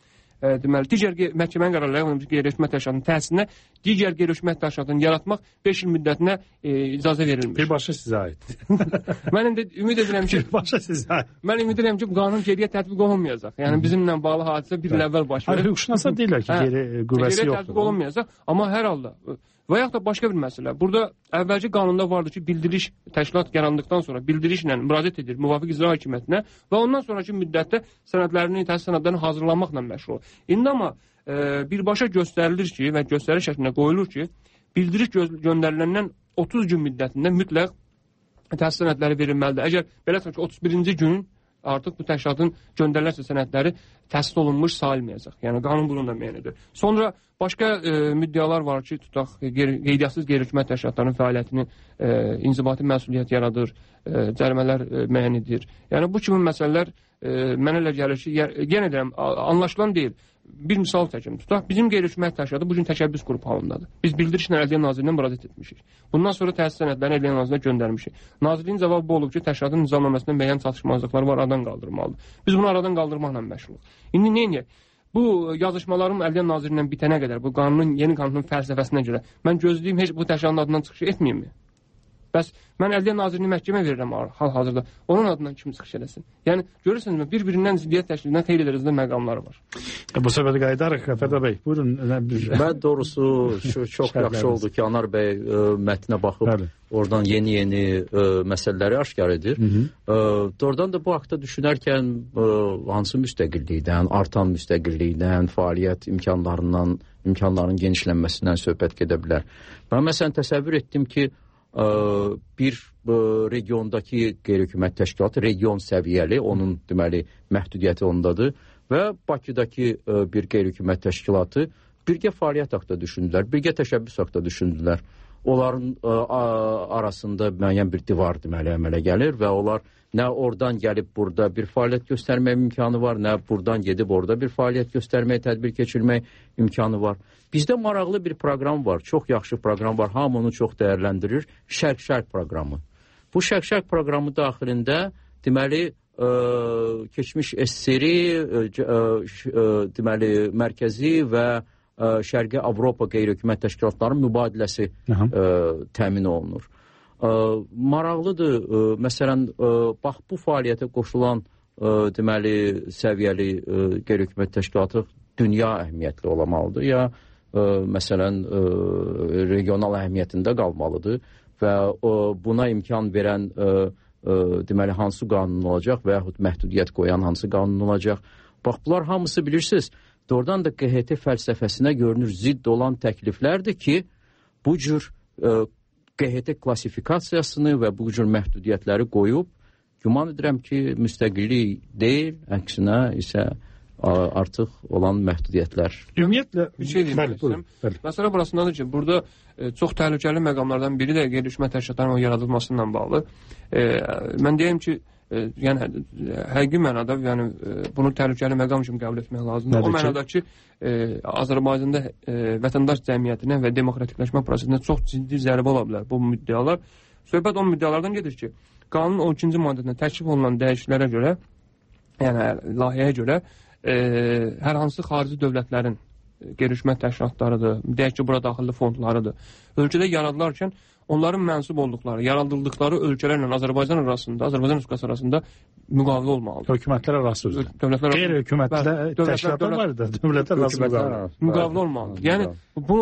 e, deməli, digər məhkəmənin qərarları ləğv edilmiş qeyri-hökumət təşkilatının təsisinə digər qeyri-hökumət təşkilatını yaratmaq beş il müddətinə e, icazə verilmiş. Birbaşa sizə aid. Mən indi ümid edirəm ki, birbaşa sizə aid. Mən ümid edirəm ki, bu qanun geriyə tətbiq olunmayacaq. Yəni bizimlə bağlı hadisə bir il əvvəl baş verir. Hayır, hüquqşünaslar deyirlər ki, geri qüvvəsi yoxdur. Geriyə tətbiq olunmayacaq, amma hər halda və yaxud da başqa bir məsələ. Burada əvvəlki qanunda vardı ki, bildiriş təşkilat yarandıqdan sonra bildirişlə müraciət edir müvafiq icra hakimiyyətinə və ondan sonraki müddətdə sənədlərini, təhsil sənədlərini hazırlamaqla məşğul olur. İndi amma e, birbaşa göstərilir ki və göstəriş şəklində qoyulur ki, bildiriş göndəriləndən otuz gün müddətində mütləq təhsil sənədləri verilməlidir. Əgər belə ki, otuz birinci gün artıq bu təşkilatın göndərilərsə sənədləri təsdiq olunmuş sayılmayacaq. Yəni qanun bunu da müəyyən edir. Sonra başqa e, müddəalar var ki, tutaq qeyri, qeydiyyatсız qeyri-hökumət təşkilatlarının fəaliyyətini e, inzibati məsuliyyət yaradır, e, cərimələr e, müəyyən edir. Yəni bu kimi məsələlər e, mənə elə gəlir ki, yenə deyirəm, anlaşılan deyil. Bir misal çəkim. Tutaq, bizim qeyri-hökumət təşkilatı bu gün təşəbbüs qrupu halındadır. Biz bildirişlə Ədliyyə Nazirliyinə müraciət etmişik. Bundan sonra təhsil sənədlərini Ədliyyə Nazirliyinə göndərmişik. Nazirliyin cavabı bu olub ki, təşkilatın nizamnaməsində müəyyən çatışmazlıqlar var, aradan qaldırmalıdır. Biz bunu aradan qaldırmaqla məşğuluq. İndi nə edək? Bu yazışmalarım Ədliyyə Nazirliyindən bitənə qədər, bu qanunun, yeni qanunun fəlsəfəsinə görə mən gözləyim heç bu təşkilatın adından çıxış etməyim mi? Bəs mən Ədliyyə Nazirini məhkəmə verirəm hal-hazırda. Onun adından kim çıxış eləsin? Yəni görürsünüzmü, bir-birindən ziddiyyət təşkil edən xeyli dərəcədə məqamları var. Bu səbəbə qayıdarıq Fərdə bəy. Buyurun. Mən doğrusu şu, çox yaxşı oldu ki, Anar bəy ə, mətnə baxıb Bəli. Oradan yeni-yeni ə, məsələləri aşkar edir. Doğrudan da bu haqda düşünərkən ə, hansı müstəqillikdən, artan müstəqillikdən, fəaliyyət imkanlarından, imkanların genişlənməsindən söhbət gedə bilər. Mən məsələn təsəvvür etdim ki, bir regiondakı qeyri-hökumət təşkilatı region səviyyəli, onun deməli məhdudiyyəti ondadır və Bakıdakı bir qeyri-hökumət təşkilatı birgə fəaliyyət haqqında düşündülər, birgə təşəbbüs haqqında düşündülər. onların ə, arasında müəyyən bir divar deməli əmələ gəlir və onlar nə oradan gəlib burada bir fəaliyyət göstərmək imkanı var, nə buradan gedib orada bir fəaliyyət göstərmək, tədbir keçirmək imkanı var. Bizdə maraqlı bir proqram var, çox yaxşı proqram var, hamı onu çox dəyərləndirir, Şərq-Şərq proqramı. Bu Şərq-Şərq proqramı daxilində deməli ə, keçmiş S S R-i ə, ə, deməli mərkəzi və ə, Şərqi Avropa qeyri-hökumət təşkilatlarının mübadiləsi ə, təmin olunur. Ə, maraqlıdır, ə, məsələn, ə, bax bu fəaliyyətə qoşulan ə, deməli səviyyəli ə, qeyri-hökumət təşkilatı dünya əhəmiyyətli olmalıdır ya ə, məsələn ə, regional əhəmiyyətində qalmalıdır və ə, buna imkan verən ə, ə, deməli hansı qanun olacaq və yaxud məhdudiyyət qoyan hansı qanun olacaq. Bax bunlar hamısı bilirsiniz, doğrudan da Q H T fəlsəfəsinə görünür zidd olan təkliflərdir ki, bu cür ə, Q H T klassifikasiyasını və bu cür məhdudiyyətləri qoyub, güman edirəm ki, müstəqillik deyil, əksinə isə artıq olan məhdudiyyətlər. Ümumiyyətlə, bir şey deyim. Məsələ burasındadır ki, burada e, çox təhlükəli məqamlardan biri də qeyri-hökumət təşkilatlarının yaradılmasıyla bağlı. E, mən deyim ki, e, yəni həqiqi mənada yəni e, bunu təhlükəli məqam kimi qəbul etmək lazımdır. Nədir o mənada ki, e, Azərbaycanda e, vətəndaş cəmiyyətinə və demokratikləşmə prosesinə çox ciddi zərbə ola bilər bu müddəalar. Söhbət o müddəalardan gedir ki, qanunun on ikinci maddəsində təklif olunan dəyişikliklərə görə, yəni layihəyə görə e, hər hansı xarici dövlətlərin qeyri-hökumət təşkilatlarıdır, deyək ki, bura daxilli fondlarıdır. Ölkədə yaradılarkən onların mənsub olduqları, yaradıldıqları ölkələrlə Azərbaycan arasında, Azərbaycan Respublikası arasında müqavilə olmalıdır. Hökumətlər arası üzrə. Dövlətlər qeyri-hökumətlə təşkilatlar var da, dövlətlər arası müqavilə. Müqavilə olmalıdır. Yəni bu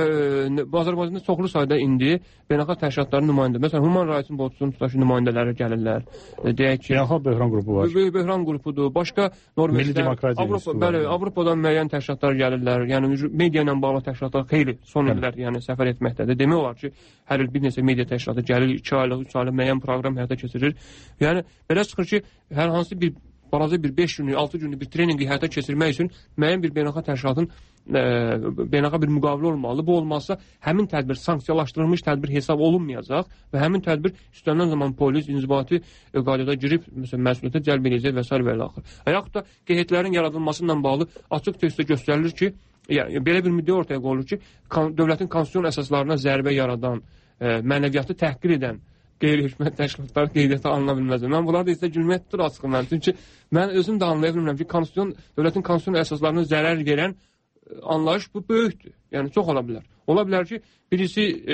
e, Azərbaycanda çoxlu sayda indi beynəlxalq təşkilatların nümayəndə, məsələn, Human Rights Watch-un tutaq ki, nümayəndələri gəlirlər. E, deyək ki, beynəlxalq böhran qrupu var. Böhran qrupudur. Başqa Norveçdən, Avropa, bəli, Avropadan müəyyən təşkilatlar gəlirlər. Yəni media ilə bağlı təşkilatlar xeyli son illər yəni səfər etməkdədir. Demək olar ki, hər il bir neçə media təşkilatı gəlir, iki aylıq, üç aylıq müəyyən proqram həyata keçirir. Yəni belə çıxır ki, hər hansı bir balaca bir beş günlük, altı günlük bir treninqi həyata keçirmək üçün müəyyən bir beynəlxalq təşkilatın e, beynəlxalq bir müqavilə olmalı. Bu olmazsa həmin tədbir sanksiyalaşdırılmış tədbir hesab olunmayacaq və həmin tədbir istənilən zaman polis, inzibati e, qaydada girib məsələn məsuliyyətə cəlb edəcək və s. və ilə axır. Və yaxud da Q H T-lərin yaradılması ilə bağlı açıq testdə göstərilir ki, yəni belə bir müddəa ortaya qoyulur ki, kan dövlətin konstitusion əsaslarına zərbə yaradan, e, mənəviyyatı təhqir edən qeyri-hökumət təşkilatları qeydiyyata alına bilməz. Mən bunlar da isə gülmək tutur açıq mən. Çünki mən özüm də anlaya bilmirəm ki, konstitusion, dövlətin konstitusion əsaslarına zərər verən anlayış bu böyükdür. Yəni çox ola bilər. Ola bilər ki, birisi e,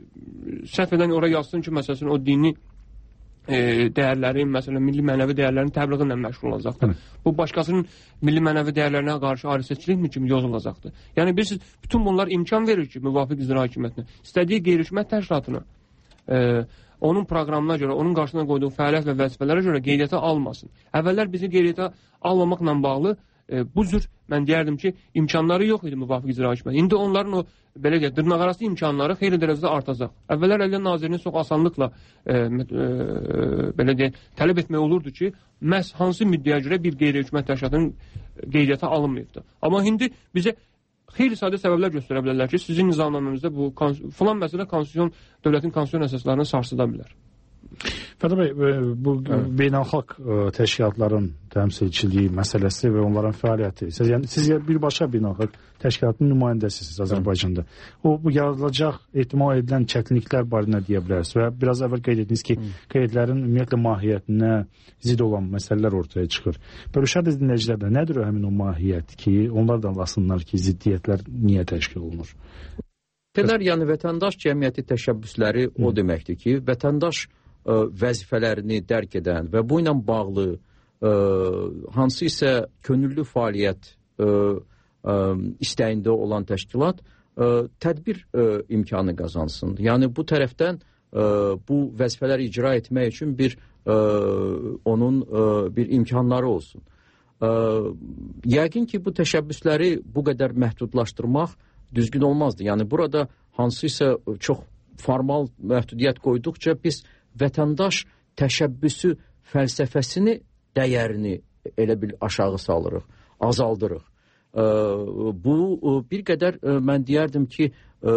səhv edən ora yazsın ki, məsələn, o dini e, dəyərlərin, məsələn, milli mənəvi dəyərlərin təbliği ilə məşğul olacaqdır. Hı. Bu başqasının milli mənəvi dəyərlərinə qarşı ayrıseçkilik mi kimi yozulacaqdır. Yəni bilirsiniz, bütün bunlar imkan verir ki, müvafiq icra hakimiyyətinə istədiyi qeyri-hökumət təşkilatına e, onun proqramına görə, onun qarşısına qoyduğu fəaliyyət və vəzifələrə görə qeydiyyata almasın. Əvvəllər bizi qeydiyyata almamaqla bağlı e, bu cür mən deyərdim ki, imkanları yox idi müvafiq icra hakimiyyəti. İndi onların o belə deyək, dırnaqarası imkanları xeyli dərəcədə artacaq. Əvvəllər Ədliyyə Nazirinin çox asanlıqla e, e, belə deyək, tələb etmək olurdu ki, məhz hansı müddəyə görə bir qeyri-hökumət təşkilatının qeydiyyata alınmayıbdır. Amma indi bizə xeyli sadə səbəblər göstərə bilərlər ki, sizin nizamnaməmizdə bu filan məsələ konstitusiyon, dövlətin konstitusiyon əsaslarını sarsıda bilər. Fədə bəy, bu beynəlxalq təşkilatların təmsilçiliyi məsələsi və onların fəaliyyəti, siz, yəni, siz birbaşa beynəlxalq təşkilatının nümayəndəsiniz Azərbaycanda. O, bu yaradılacaq ehtimal edilən çətinliklər barədə deyə bilərsiniz və biraz əvvəl qeyd etdiniz ki, qeydlərin ümumiyyətlə mahiyyətinə zid olan məsələlər ortaya çıxır. Bölüşər dinləyicilərdə nədir o həmin o mahiyyət ki, onlar da anlasınlar ki, ziddiyyətlər niyə təşkil olunur? Dedilər, yəni vətəndaş cəmiyyəti təşəbbüsləri o deməkdir ki, vətəndaş ə, vəzifələrini dərk edən və bu ilə bağlı ə, hansı isə könüllü fəaliyyət ə, ə, istəyində olan təşkilat ə, tədbir ə, imkanı qazansın. Yəni bu tərəfdən ə, bu vəzifələri icra etmək üçün bir ə, onun ə, bir imkanları olsun. Ə, yəqin ki, bu təşəbbüsləri bu qədər məhdudlaşdırmaq düzgün olmazdı. Yəni burada hansısa çox formal məhdudiyyət qoyduqca biz vətəndaş təşəbbüsü fəlsəfəsini, dəyərini elə bil aşağı salırıq, azaldırıq. Bu bir qədər mən deyərdim ki, ə,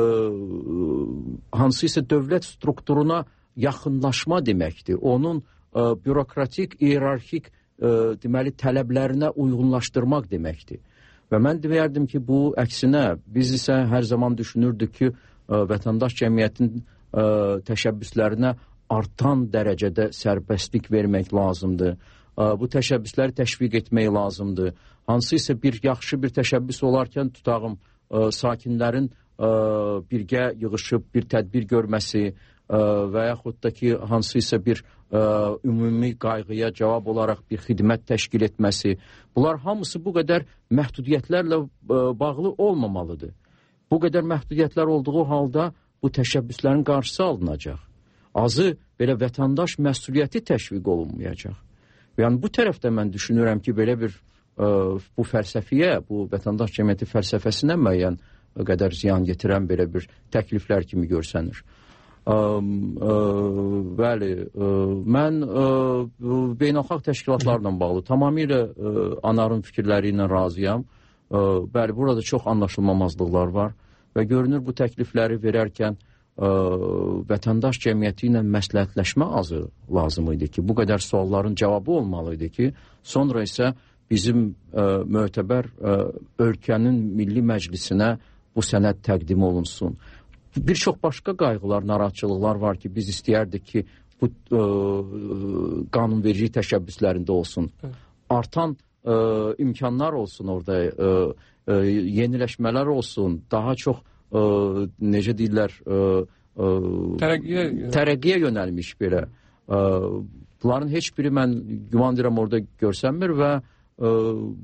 hansısa dövlət strukturuna yaxınlaşma deməkdir. Onun ə, bürokratik, iyerarxik ə, deməli tələblərinə uyğunlaşdırmaq deməkdir. Və mən deyərdim ki, bu əksinə biz isə hər zaman düşünürdük ki, ə, vətəndaş cəmiyyətin ə, təşəbbüslərinə artan dərəcədə sərbəstlik vermək lazımdır. Ə, bu təşəbbüsləri təşviq etmək lazımdır. Hansısa bir yaxşı bir təşəbbüs olarkən tutağım ə, sakinlərin ə, birgə yığışıb bir tədbir görməsi ə, və yaxud da ki, hansısa bir ə, ümumi qayğıya cavab olaraq bir xidmət təşkil etməsi. Bunlar hamısı bu qədər məhdudiyyətlərlə ə, bağlı olmamalıdır. Bu qədər məhdudiyyətlər olduğu halda bu təşəbbüslərin qarşısı alınacaq. Azı belə vətəndaş məsuliyyəti təşviq olunmayacaq. Yəni bu tərəfdə mən düşünürəm ki, belə bir ə, bu fəlsəfiyə, bu vətəndaş cəmiyyəti fəlsəfəsinə müəyyən qədər ziyan yetirən belə bir təkliflər kimi görsənir. Ə, ə, bəli, ə, mən ə, beynəlxalq təşkilatlarla bağlı tamamilə ə, ANAR-ın fikirləri ilə razıyam. Ə, bəli, burada çox anlaşılmamazlıqlar var və görünür bu təklifləri verərkən Ə, vətəndaş cəmiyyəti ilə məsləhətləşmə azı lazım idi ki, bu qədər sualların cavabı olmalı idi ki, sonra isə bizim ə, mötəbər ə, ölkənin Milli Məclisinə bu sənəd təqdim olunsun. Bir çox başqa qayğılar, narahatçılıqlar var ki, biz istəyərdik ki, bu ə, qanunverici təşəbbüslərində olsun. Artan ə, imkanlar olsun orada, ə, ə, yeniləşmələr olsun, daha çox Ə, necə deyirlər ə, ə, tərəqqiyə, tərəqqiyə yönəlmiş belə. Ə, bunların heç biri mən güman deyirəm orada görsənmir və ə,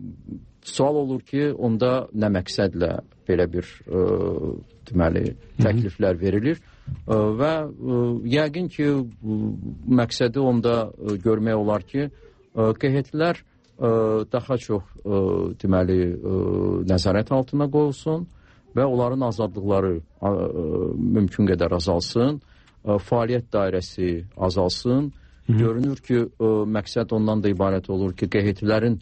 sual olur ki, onda nə məqsədlə belə bir ə, deməli təkliflər verilir ə, və ə, yəqin ki, ə, məqsədi onda ə, görmək olar ki, ə, Q H T-lər ə, daha çox ə, deməli ə, nəzarət altına qoyulsun və onların azadlıqları ə, mümkün qədər azalsın, ə, fəaliyyət dairəsi azalsın. Hı -hı. Görünür ki, ə, məqsəd ondan da ibarət olur ki, Q H T-lərin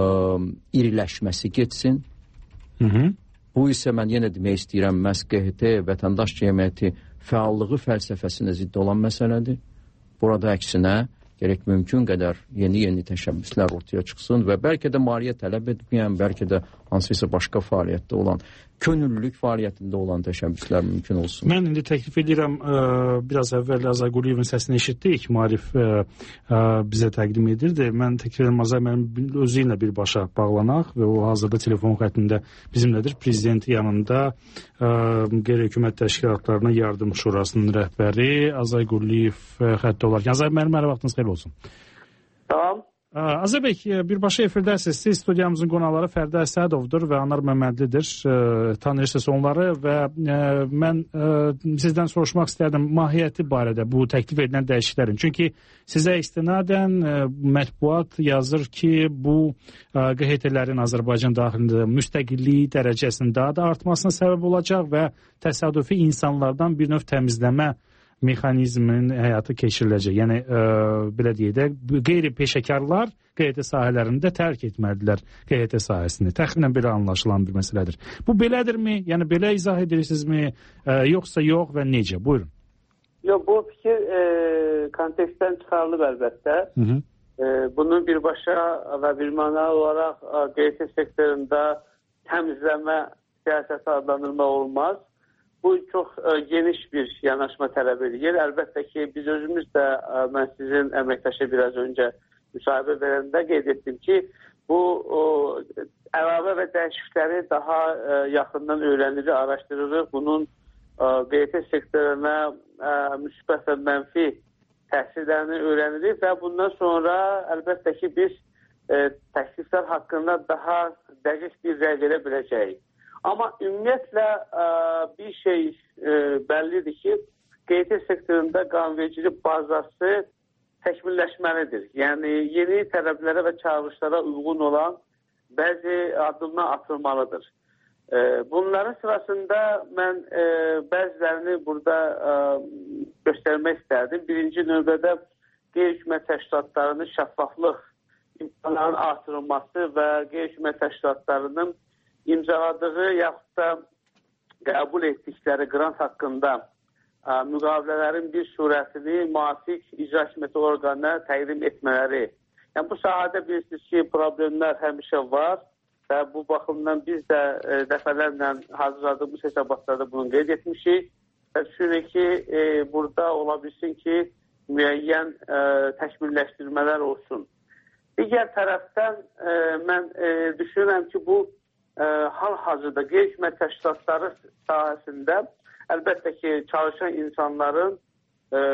iriləşməsi getsin. Hı -hı. Bu isə mən yenə demək istəyirəm, məhz Q H T, vətəndaş cəmiyyəti fəallığı fəlsəfəsinə zidd olan məsələdir. Burada əksinə gərək mümkün qədər yeni-yeni təşəbbüslər ortaya çıxsın və bəlkə də maliyyə tələb etməyən, bəlkə də hansısa başqa fəaliyyətdə olan, könüllülük fəaliyyətində olan təşəbbüslər mümkün olsun. Mən indi təklif edirəm, ə, biraz əvvəl Azay Quliyevin səsini eşitdik, Marif ə, ə, bizə təqdim edirdi. Mən təklif edirəm, Azay mənim özü ilə birbaşa bağlanaq və o hazırda telefon xəttində bizimlədir. Prezident yanında qeyri-hökumət təşkilatlarına yardım şurasının rəhbəri Azay Quliyev xəttə olarkən. Azay, mənim hər vaxtınız xeyir olsun. Tamam. Azay bəy, birbaşa efirdəsiniz. Siz studiyamızın qonaqları Fərdə Əsədovdur və Anar Məmmədlidir. Tanıyırsınız onları və mən sizdən soruşmaq istərdim mahiyyəti barədə bu təklif edilən dəyişikliklərin. Çünki sizə istinadən mətbuat yazır ki, bu Q H T-lərin Azərbaycan daxilində müstəqilliyi dərəcəsinin daha da artmasına səbəb olacaq və təsadüfi insanlardan bir növ təmizləmə mexanizminin həyata keçiriləcək. Yəni, ə, belə deyək də, qeyri-peşəkarlar Q H T sahələrində tərk etməlidirlər Q H T sahəsini. Təxminən belə anlaşılan bir məsələdir. Bu belədirmi? Yəni, belə izah edirsinizmi? Ə, yoxsa yox və necə? Buyurun. Yox, bu fikir e, kontekstdən çıxarılıb əlbəttə. Hı -hı. E, bunu birbaşa və bir mənalı olaraq Q H T sektorunda təmizləmə siyasəti adlandırmaq olmaz. Bu çox ə, geniş bir yanaşma tələb edir. Əlbəttə ki, biz özümüz də, ə, mən sizin əməkdaşa biraz öncə müsahibə verəndə qeyd etdim ki, bu o, əlavə və dəyişiklikləri daha ə, yaxından öyrənirik, araşdırırıq. Bunun ə, Q H T sektoruna ə, müsbət və mənfi təsirlərini öyrənirik və bundan sonra əlbəttə ki, biz ə, təkliflər haqqında daha dəqiq bir rəy verə biləcəyik. Amma ümumiyyətlə ə, bir şey ə, bəllidir ki, Q H T sektorunda qanunvericilik bazası təkmilləşməlidir. Yəni, yeni tələblərə və çağırışlara uyğun olan bəzi addımlar atılmalıdır. Ə, bunların sırasında mən ə, bəzilərini burada ə, göstərmək istərdim. Birinci növbədə qeyri-hökumət təşkilatlarının şəffaflıq imkanlarının artırılması və qeyri-hökumət təşkilatlarının imzaladığı yaxud da qəbul etdikləri qrant haqqında ə, müqavilələrin bir surətini müvafiq icra hakimiyyəti orqanına təqdim etmələri. Yəni, bu sahədə bilirsiniz ki, problemlər həmişə var və bu baxımdan biz də ə, dəfələrlə hazırladığımız hesabatlarda bunu qeyd etmişik. Və düşünürük ki, e, burada ola bilsin ki, müəyyən ə, təkmilləşdirmələr olsun. Digər tərəfdən ə, mən ə, düşünürəm ki, bu ə, hal-hazırda qeyri-hökumət təşkilatları sahəsində əlbəttə ki, çalışan insanların ə,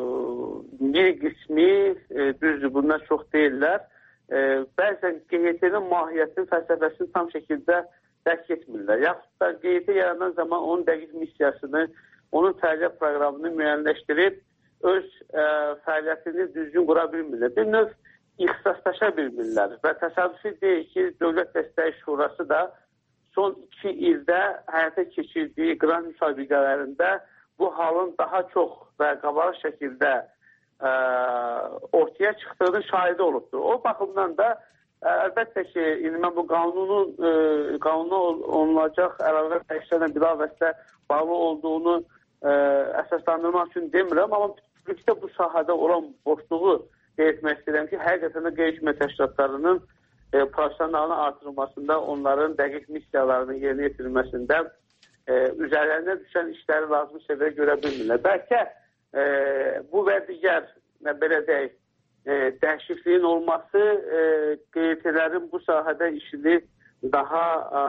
bir qismi, ə, düzdür, bunlar çox deyirlər, ə, bəzən Q H T-nin mahiyyətinin, fəlsəfəsini tam şəkildə dərk etmirlər. Yaxud da Q H T yaranan zaman onun dəqiq missiyasını, onun fəaliyyət proqramını müəyyənləşdirib, öz ə, fəaliyyətini düzgün qura bilmirlər. Bir növ ixtisaslaşa bilmirlər və təsadüfi deyil ki, Dövlət Dəstəyi Şurası da son iki ildə həyata keçirdiyi qrant müsabiqələrində bu halın daha çox və qabarıq şəkildə ə, ortaya çıxdığının şahidi olubdur. O baxımdan da ə, əlbəttə ki, indi mən bu qanunun ə, qanuna olunacaq əlavə təşkillərlə bilavasitə bağlı olduğunu ə, əsaslandırmaq üçün demirəm, amma bütünlükdə bu sahədə olan boşluğu etmək istəyirəm ki, həqiqətən də qeyri-hökumət təşkilatlarının e, professionalını artırılmasında, onların dəqiq missiyalarının yerinə yetirilməsində e, üzərlərinə düşən işləri lazım səviyyəyə görə bilmirlər. Bəlkə e, bu və digər, belə deyək, e, dəyişikliyin olması e, Q H T-lərin bu sahədə işini daha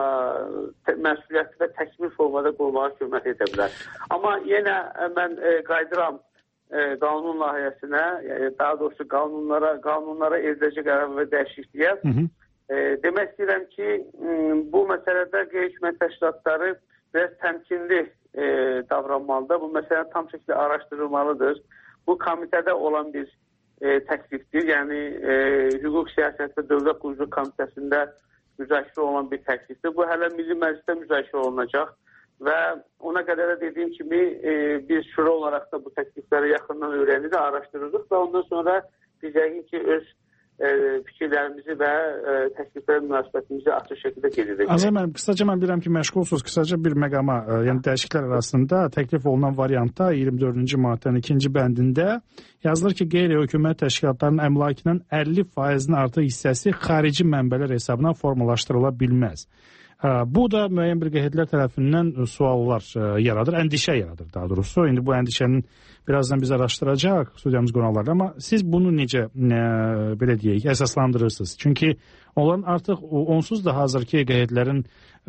e, məsuliyyətli və təkmil formada qurmağa kömək edə bilər. Amma yenə e, mən e, qaydıram qanun layihəsinə, daha doğrusu qanunlara, qanunlara ediləcək əlavə və dəyişikliyə. Hı -hı. E, demək istəyirəm ki, bu məsələdə qeyri-hökumət təşkilatları biraz təmkinli e, davranmalıdır. Bu məsələ tam şəkildə araşdırılmalıdır. Bu komitədə olan bir e, təklifdir. Yəni, e, hüquq siyasətdə Dövlət Quruculuq Komitəsində müzakirə olan bir təklifdir. Bu hələ Milli Məclisdə müzakirə olunacaq. Və ona qədər də dediyim kimi e, biz şura olaraq da bu təklifləri yaxından öyrənirik, araşdırırıq və ondan sonra biz yəqin ki, öz e, fikirlərimizi və e, təkliflərə münasibətimizi açıq şəkildə qeyd edirik. Azər müəllim, qısaca mən bilirəm ki, məşğulsuz, qısaca bir məqama, e, yəni dəyişikliklər arasında təklif olunan variantda iyirmi dördüncü maddənin ikinci bəndində yazılır ki, qeyri-hökumət təşkilatlarının əmlakının əlli faizinin artıq hissəsi xarici mənbələr hesabına formalaşdırıla bilməz. Bu da müəyyən bir Q H T-lər tərəfindən suallar yaradır, əndişə yaradır daha doğrusu. İndi bu əndişənin birazdan biz araşdıracaq studiyamız qonaqları, amma siz bunu necə, nə, belə deyək, əsaslandırırsınız? Çünki onların artıq onsuz da hazırki Q H T-lərin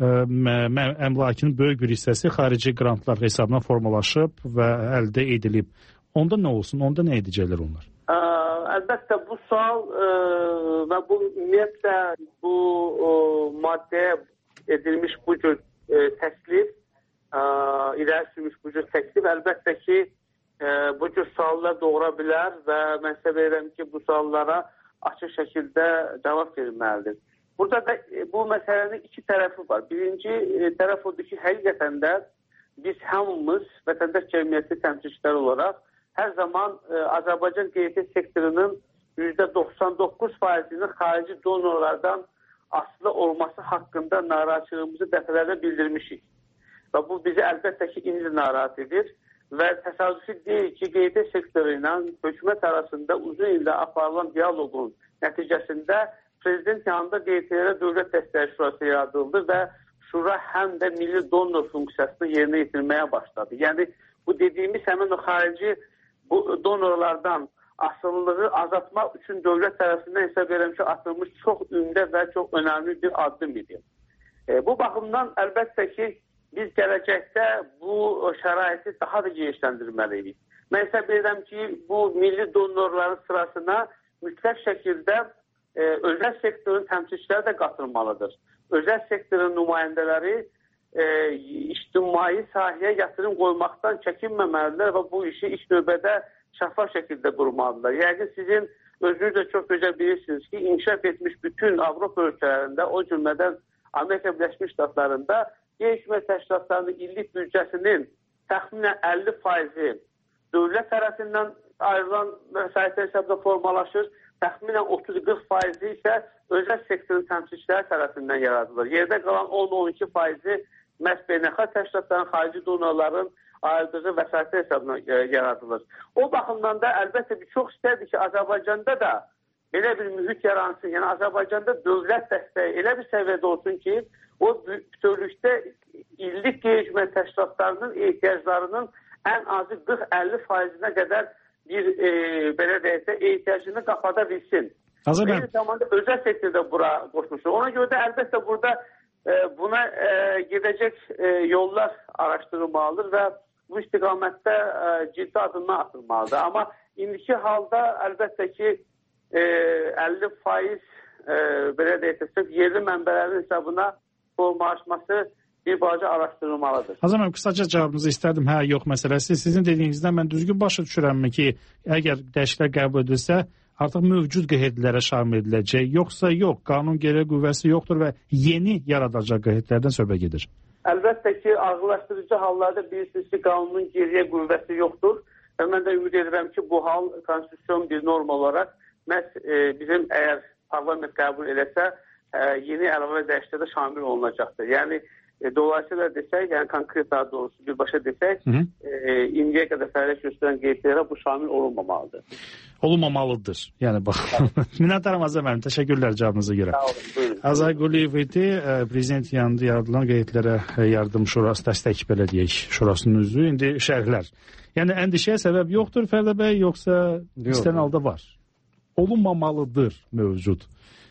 əmlakının böyük bir hissəsi xarici qrantlar hesabına formalaşıb və əldə edilib. Onda nə olsun, onda nə edəcəklər onlar? Ə, əlbəttə bu sual ə, və bu ümumiyyətlə bu ə, maddəyə edilmiş bu cür e, təklif, e, irəli sürmüş bu cür təklif əlbəttə ki, e, bu cür suallar doğura bilər və mən sizə verirəm ki, bu suallara açıq şəkildə cavab verilməlidir. Burada da e, bu məsələnin iki tərəfi var. Birinci e, tərəf odur ki, həqiqətən də biz hamımız vətəndaş cəmiyyəti təmsilçiləri olaraq hər zaman e, Azərbaycan Q H T sektorunun yüzdə doxsan doqquz faizinin xarici donorlardan asılı olması haqqında narazılığımızı dəfələrlə bildirmişik. Və bu bizi əlbəttə ki, indi narahat edir və təsadüfi deyil ki, Q H T sektoru ilə hökumət arasında uzun ildə aparılan diyaloqun nəticəsində prezident yanında Q H T-lərə Dövlət Dəstəyi Şurası yaradıldı və şura həm də milli donor funksiyasını yerinə yetirməyə başladı. Yəni, bu dediyimiz həmin o xarici bu donorlardan asılılığı azaltmaq üçün dövlət tərəfindən hesab edirəm ki, atılmış çox ümdə və çox önəmli bir addım idi. E, bu baxımdan əlbəttə ki, biz gələcəkdə bu şəraiti daha da genişləndirməliyik. Mən hesab edirəm ki, bu milli donorların sırasına mütləq şəkildə e, özəl sektorun təmsilçiləri də qatılmalıdır. Özəl sektorun nümayəndələri e, ictimai sahəyə yatırım qoymaqdan çəkinməməlidirlər və bu işi ilk növbədə şəffaf şəkildə qurmalıdırlar. Yəqin sizin özünüz də çox gözəl bilirsiniz ki, inkişaf etmiş bütün Avropa ölkələrində, o cümlədən Amerika Birləşmiş Ştatlarında qeyri-hökumət təşkilatlarının illik büdcəsinin təxminən əlli faizi dövlət tərəfindən ayrılan vəsaitlər hesabda formalaşır, təxminən otuz qırx faizi isə özəl sektorun təmsilçiləri tərəfindən yaradılır. Yerdə qalan on on iki faizi məhz beynəlxalq təşkilatların, xarici donorların ayırdığı vəsaitlər hesabına e, yaradılır. O baxımdan da əlbəttə bir çox istərdir ki, Azərbaycanda da belə bir mühit yaransın. Yəni Azərbaycanda dövlət dəstəyi elə bir səviyyədə olsun ki, o bütövlükdə illik qeyri-hökumət təşkilatlarının ehtiyaclarının ən azı qırx əlli faizinə qədər bir e, belə deyək də ehtiyacını qapada bilsin. Eyni zamanda özəl sektorda bura qoşmuşdur. Ona görə də əlbəttə burada e, buna e, gedəcək e, yollar araşdırılmalıdır və bu istiqamətdə e, ciddi adımlar atılmalıdır. Amma indiki halda əlbəttə ki e, əlli faiz e, belə deyək də yerli mənbələrin hesabına formalaşması bir balaca araşdırılmalıdır. Azam müəllim, qısaca cavabınızı istərdim, hə, yox məsələsi. Sizin dediyinizdən mən düzgün başa düşürəmmi ki, əgər dəyişikliklər qəbul edilsə, artıq mövcud Q H D-lərə şamil ediləcək, yoxsa yox, qanun geri qüvvəsi yoxdur və yeni yaradacaq Q H D-lərdən söhbət gedir? Əlbəttə ki, ağırlaşdırıcı hallarda bilirsiniz ki, qanunun geriyə qüvvəsi yoxdur və mən də ümid edirəm ki, bu hal konstitusyon bir norma olaraq məhz e, bizim əgər parlament qəbul edəsə, e, yeni əlavə dəyişiklikdə şamil olunacaqdır. Yəni, E, dolayısıyla desək, yəni konkret daha doğrusu birbaşa desək, hı -hı. E, indiyə qədər fəaliyyət göstərən qeydiyyətlərə bu şamil olunmamalıdır. Olunmamalıdır. Yəni bax. Minnətdaram Azam müəllim, təşəkkürlər cavabınıza görə. Sağ olun, buyurun. Azay Quliyev idi, prezident yanında yaradılan qeydiyyətlərə yardım şurası, dəstək belə deyək, şurasının üzvü. İndi şərhlər. Yəni əndişəyə səbəb yoxdur Fərdə bəy, yoxsa istənilən halda var? Olunmamalıdır mövcud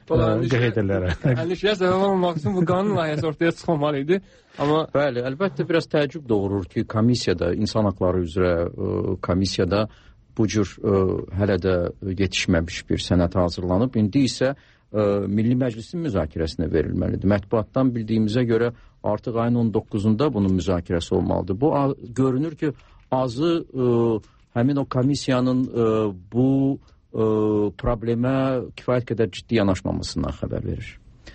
Q H D-lərə. Əndişəyə səbəb olmaq üçün bu qanun layihəsi ortaya çıxmalı idi. Amma bəli, əlbəttə biraz təəccüb doğurur ki, komissiyada, insan haqları üzrə komissiyada bu cür ə, hələ də yetişməmiş bir sənəd hazırlanıb. İndi isə ə, Milli Məclisin müzakirəsinə verilməlidir. Mətbuatdan bildiyimizə görə artıq ayın on doqquzunda bunun müzakirəsi olmalıdır. Bu görünür ki, azı ə, həmin o komissiyanın ə, bu ə, problemə kifayət qədər ciddi yanaşmamasından xəbər verir.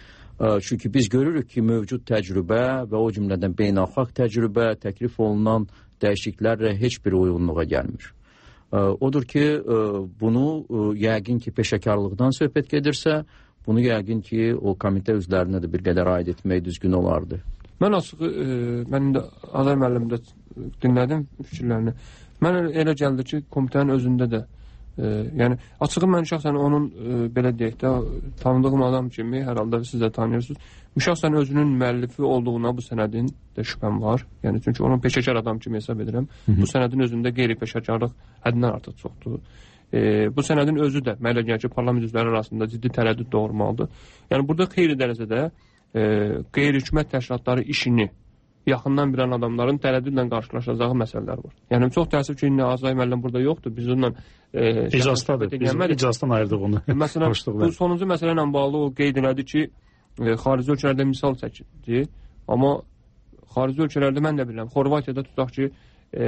Ə, çünki biz görürük ki, mövcud təcrübə və o cümlədən beynəlxalq təcrübə təklif olunan dəyişikliklərlə heç bir uyğunluğa gəlmir. Ə, odur ki, ə, bunu ə, yəqin ki, peşəkarlıqdan söhbət gedirsə, bunu yəqin ki, o komitə üzvlərinə də bir qədər aid etmək düzgün olardı. Mən açığı, e, mən də Azər müəllim də dinlədim fikirlərini. Mən elə gəldi ki, komitənin özündə də E, yəni açığı mən şəxsən onun e, belə deyək də tanıdığım adam kimi, hər halda siz də tanıyırsınız, şəxsən özünün müəllifi olduğuna bu sənədin də şübhəm var. Yəni çünki onun peşəkar adam kimi hesab edirəm. Hı -hı. Bu sənədin özündə qeyri-peşəkarlıq həddindən artıq çoxdur. E, bu sənədin özü də mənə gəlir ki, parlament üzvləri arasında ciddi tərəddüd doğurmalıdır. Yəni burada xeyli dərəcədə e, qeyri-hökumət təşkilatları işini yaxından bilən adamların tərəddüdlə qarşılaşacağı məsələlər var. Yəni çox təəssüf ki, Azay müəllim burada yoxdur. Biz onunla e, icazdadır. Biz icazdan ayırdıq onu. Məsələn, bu sonuncu məsələ ilə bağlı o qeyd elədi ki, e, xarici ölkələrdə misal çəkildi. Amma xarici ölkələrdə mən də bilirəm. Xorvatiyada tutaq ki, e,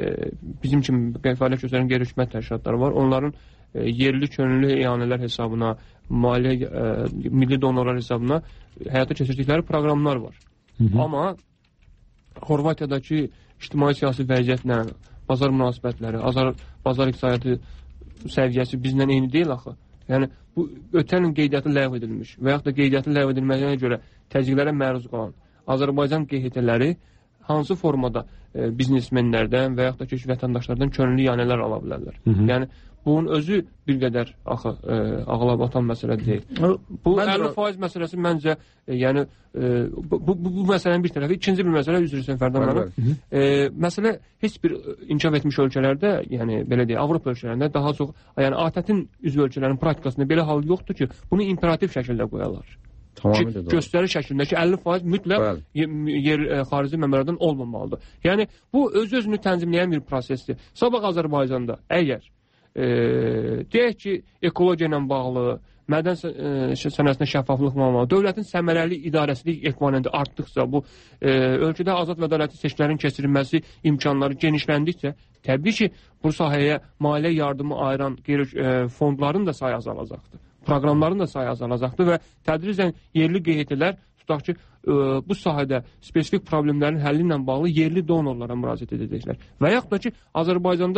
bizim kimi fəaliyyət göstərən qeyri-hökumət təşkilatları var. Onların e, yerli könüllü iyanələr hesabına, maliyyə e, milli donorlar hesabına həyata keçirdikləri proqramlar var. Hı -hı. Amma Xorvatiyadakı ictimai-siyasi vəziyyətlə, bazar münasibətləri, azar, bazar iqtisadiyyatı səviyyəsi bizlə eyni deyil axı. Yəni, bu ötən il qeydiyyatı ləğv edilmiş və yaxud da qeydiyyatın ləğv edilməyinə görə təzyiqlərə məruz qalan Azərbaycan Q H D-ləri hansı formada e, biznesmenlərdən və yaxud da ki, vətəndaşlardan könüllü iyanələr ala bilərlər. Hı -hı. Yəni, bunun özü bir qədər axı e, ağla batan məsələ deyil. Bu əlli faiz məsələsi məncə e, yəni e, bu, bu, bu məsələnin bir tərəfi. İkinci bir məsələ, üzr istəyirəm Fərdən müəllim. E, məsələ heç bir inkişaf etmiş ölkələrdə, yəni belə deyək, Avropa ölkələrində daha çox, yəni A T Ə-tin üzv ölkələrinin praktikasında belə hal yoxdur ki, bunu imperativ şəkildə qoyarlar. Ki, göstəri şəklindəki əlli faiz mütləq yer e, xarici mənbələrdən olmamalıdır. Yəni bu öz-özünü tənzimləyən bir prosesdir. Sabah Azərbaycanda əgər e, deyək ki, ekologiya ilə bağlı, mədən e, sənəsində şəffaflıq olmalı, dövlətin səmərəli idarəçilik ekvivalenti artdıqca, bu e, ölkədə azad və ədalətli seçkilərin keçirilməsi imkanları genişləndikcə, təbii ki, bu sahəyə maliyyə yardımı ayıran qeyri e, fondların da sayı azalacaqdır. Proqramların da sayı azalacaqdır və tədricən yerli Q H D-lər tutaq ki, e, bu sahədə spesifik problemlərin həlli ilə bağlı yerli donorlara müraciət edəcəklər. Və yaxud da ki, Azərbaycanda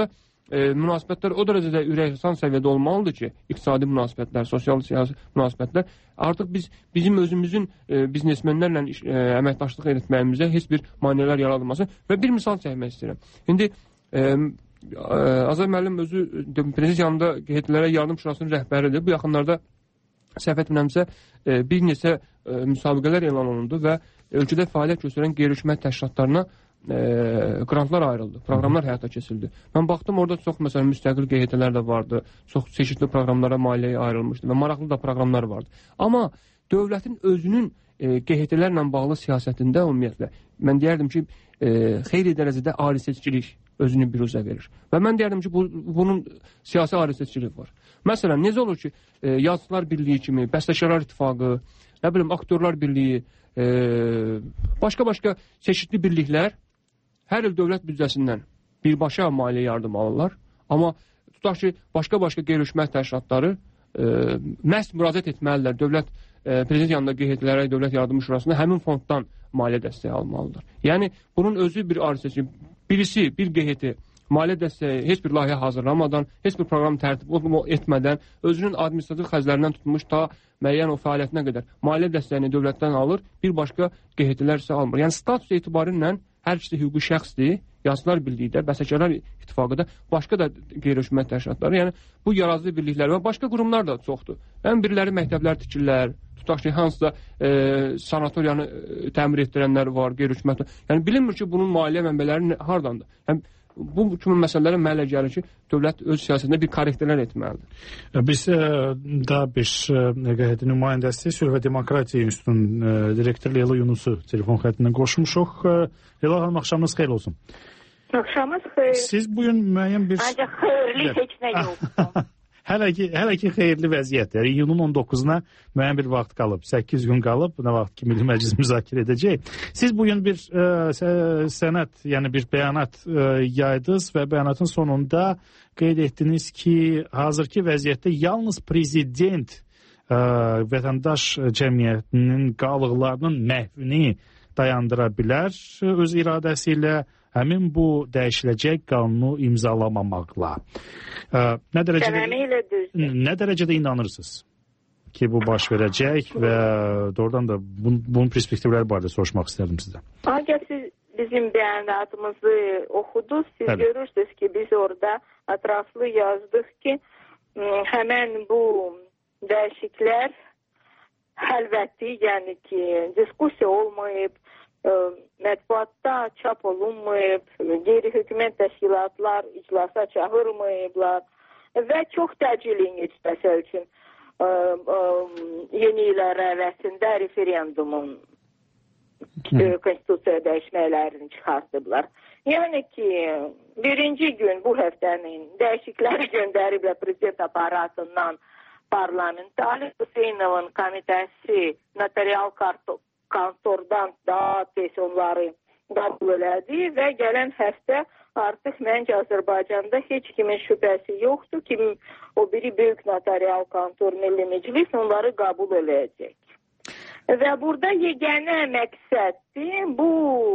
e, münasibətlər o dərəcədə ürəksan səviyyədə olmalıdır ki, iqtisadi münasibətlər, sosial siyasi münasibətlər artıq biz bizim özümüzün e, biznesmenlərlə e, əməkdaşlıq etməyimizə heç bir maneələr yaradılması və bir misal çəkmək istəyirəm. İndi e, Azər müəllim özü prezident yanında qeydilərə yardım şurasının rəhbəridir. Bu yaxınlarda səhv etmirəmsə e, bir neçə e, müsabiqələr elan olundu və ölkədə fəaliyyət göstərən qeyri-hökumət təşkilatlarına e, qrantlar ayrıldı, proqramlar həyata keçirildi. Mən baxdım, orada çox məsələn müstəqil Q H T-lər də vardı, çox çeşidli proqramlara maliyyə ayrılmışdı və maraqlı da proqramlar vardı. Amma dövlətin özünün e, Q H T-lərlə bağlı siyasətində ümumiyyətlə mən deyərdim ki, e, xeyli dərəcədə ayrı seçkilik özünü biruzə verir. Və mən deyərdim ki, bu, bunun siyasi ayrı seçkilik var. Məsələn, necə olur ki, e, Yazıçılar Birliyi kimi, Bəstəkarlar İttifaqı, nə bilim, Aktyorlar Birliyi, başqa-başqa e, çeşidli birliklər hər il dövlət büdcəsindən birbaşa maliyyə yardım alırlar. Amma tutaq ki, başqa-başqa qeyri-hökumət təşkilatları e, məhz müraciət etməlidirlər. Dövlət e, prezident yanında Q H T-lərə, Dövlət Yardımı Şurasında həmin fonddan maliyyə dəstəyi almalıdır. Yəni, bunun özü bir ayrı seçim. Birisi, bir Q H T maliyyə dəstəyi heç bir layihə hazırlamadan, heç bir proqram tərtib etmədən, özünün administrativ xərclərindən tutmuş ta müəyyən o fəaliyyətinə qədər maliyyə dəstəyini dövlətdən alır, bir başqa Q H T-lər isə almır. Yəni, status etibarıyla hər ikisi hüquqi şəxsdir, Yazıçılar Birliyi də, Bəstəkarlar İttifaqı da, başqa da qeyri-hökumət təşkilatları. Yəni, bu yaradıcı birliklər və başqa qurumlar da çoxdur. Yəni, biriləri məktəblər tikirlər, tutaq ki, hansısa e, sanatoriyanı e, təmir etdirənlər var, qeyri-hökumət. Yəni, bilinmir ki, bunun maliyyə mənbələri hardandır. Yəni, bu kimi məsələlərə mənlə gəlir ki, dövlət öz siyasətində bir korrektorlar etməlidir. Biz e, daha bir Q H T nümayəndəsi Sülh və Demokratiya İnstitutunun e, direktoru Leyla Yunusu telefon xəttindən qoşmuşuq. E, Leyla xanım, axşamınız xeyir olsun. Axşamınız xeyir. Siz bugün müəyyən bir... Ancaq xeyirli heç nə yoxdur. Hələ ki, hələ ki xeyirli vəziyyətdir. İyunun on doqquzuna müəyyən bir vaxt qalıb, səkkiz gün qalıb, nə vaxt ki, Milli Məclis müzakirə edəcək. Siz bugün bir ə, sənəd, yəni bir bəyanat ə, yaydınız və bəyanatın sonunda qeyd etdiniz ki, hazırki vəziyyətdə yalnız prezident ə, vətəndaş cəmiyyətinin qalıqlarının məhvini dayandıra bilər öz iradəsi ilə, həmin bu dəyişiləcək qanunu imzalamamaqla. Ə, nə dərəcədə, nə dərəcədə inanırsınız ki, bu baş verəcək və doğrudan da bunun, bunun perspektivləri barədə soruşmaq istərdim sizdən. Ancaq siz bizim bəyanatımızı oxudunuz, siz Həli. görürsünüz ki, biz orada ətraflı yazdıq ki, həmən bu dəyişiklər həlvəti, yəni ki, diskussiya olmayıb, mətbuatda çap olunmayıb, qeyri-hökumət təşkilatlar iclasa çağırmayıblar və çox təcili məsəl üçün ə, ə, yeni il əvvəsində referendumun konstitusiya dəyişmələrini çıxartıblar. Yəni ki, birinci gün bu həftənin dəyişikləri göndəriblər prezident aparatından parlamentə. Ali Hüseynovun komitəsi notarial kartı kontordan daha tez onları qəbul elədi və gələn həftə artıq məncə Azərbaycanda heç kimin şübhəsi yoxdur ki, o biri böyük notarial kontor Milli Məclis onları qəbul eləyəcək. Və burada yeganə məqsəddir bu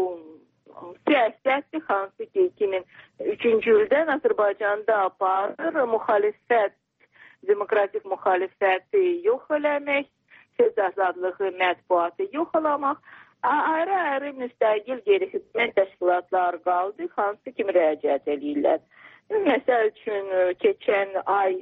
siyasətdir, hansı ki iki min üçüncü ildən Azərbaycanda aparır, müxalifət, demokratik müxalifəti yox eləmək, söz azadlığı, mətbuatı yoxlamaq, ayrı-ayrı müstəqil qeyri-hökumət təşkilatlar qaldı, hansı kimi rəciyyət edirlər. Məsəl üçün, keçən ay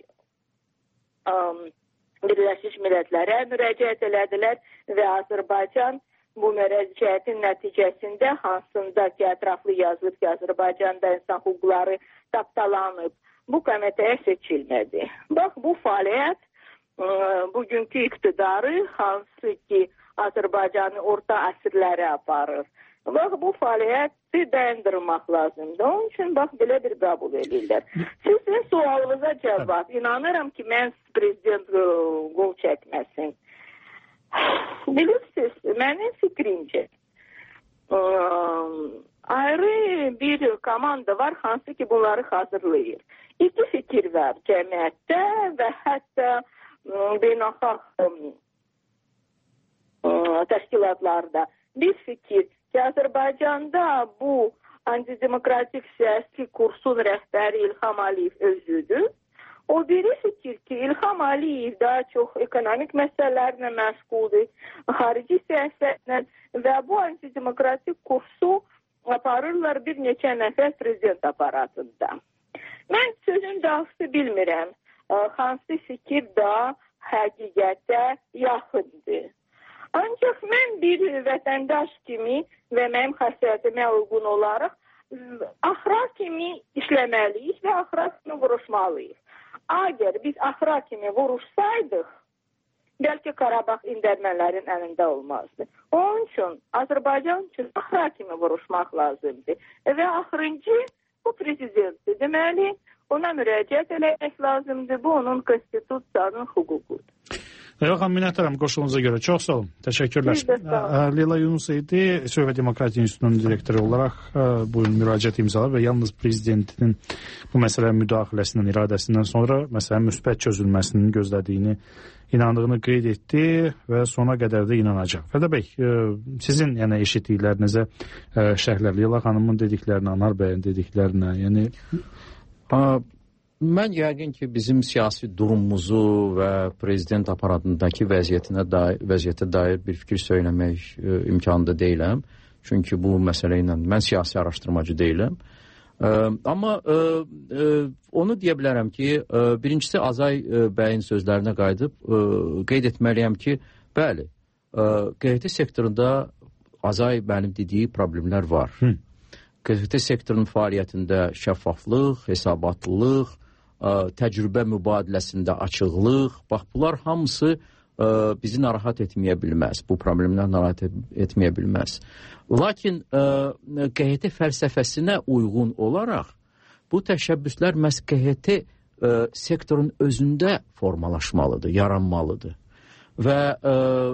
um, Birləşmiş Millətlərə müraciət elədilər və Azərbaycan bu müraciətin nəticəsində hansında ki, ətraflı yazılıb ki, Azərbaycanda insan hüquqları tapdalanıb, bu komitəyə seçilmədi. Bax, bu fəaliyyət bugünkü iktidarı hansı ki Azərbaycanı orta əsrlərə aparır. Bax, bu fəaliyyəti dayandırmaq lazımdır. Onun üçün bax, belə bir qəbul edirlər. Sizin sualınıza cavab. İnanıram ki, mən prezident qol çəkməsin. Bilirsiniz, mənim fikrimcə ayrı bir komanda var, hansı ki bunları hazırlayır. İki fikir var cəmiyyətdə və hətta beynəlxalq təşkilatlarda. Bir fikir ki, Azərbaycanda bu antidemokratik siyasi kursun rəhbəri İlham Əliyev özüdür. O biri fikir ki, İlham Əliyev daha çox ekonomik məsələlərlə məşğuldur, xarici siyasətlə və bu antidemokratik kursu aparırlar bir neçə nəfər prezident aparatında. Mən sözün doğrusu bilmirəm, hansı fikir daha həqiqətə yaxındır. Ancaq mən bir vətəndaş kimi və mənim xəssiyyətimə uyğun olaraq axıra kimi işləməliyik və axıra kimi vuruşmalıyıq. Əgər biz axıra kimi vuruşsaydıq, bəlkə Qarabağ indərmələrin əlində olmazdı. Onun üçün Azərbaycan üçün axıra kimi vuruşmaq lazımdır. Və axırıncı bu prezidentdir. Deməli, ona müraciət eləmək lazımdır. Bu onun konstitusiyanın hüququdur. Elxan, minnətdaram qoşulunuza görə. Çox sağ olun. Təşəkkürlər. Leyla Yunus idi, Söhbət Demokratiya İnstitutunun direktoru olaraq bu müraciət imzalar və yalnız prezidentinin bu məsələyə müdaxiləsindən, iradəsindən sonra məsələnin müsbət çözülməsinin gözlədiyini, inandığını qeyd etdi və sona qədər də inanacaq. Fədə bəy, sizin yəni eşitdiklərinizə şərhlər, Leyla xanımın dediklərinə, Anar bəyin dediklərinə, yəni... Mən yəqin ki, bizim siyasi durumumuzu və prezident aparatındakı vəziyyətinə dair, vəziyyətə dair bir fikir söyləmək e, imkanında deyiləm. Çünki bu məsələ ilə mən siyasi araşdırmacı deyiləm. E, amma e, e, onu deyə bilərəm ki, e, birincisi Azay e, bəyin sözlərinə qayıdıb e, qeyd etməliyəm ki, bəli, e, Q H T sektorunda Azay bəyin dediyi problemlər var. Hı. Q H T sektorunun fəaliyyətində şəffaflıq, hesabatlılıq, təcrübə mübadiləsində açıqlıq, bax bunlar hamısı ə, bizi narahat etməyə bilməz. Bu problemlər narahat etməyə bilməz. Lakin ə, Q H T fəlsəfəsinə uyğun olaraq bu təşəbbüslər məhz Q H T ə, sektorun özündə formalaşmalıdır, yaranmalıdır. Və ə,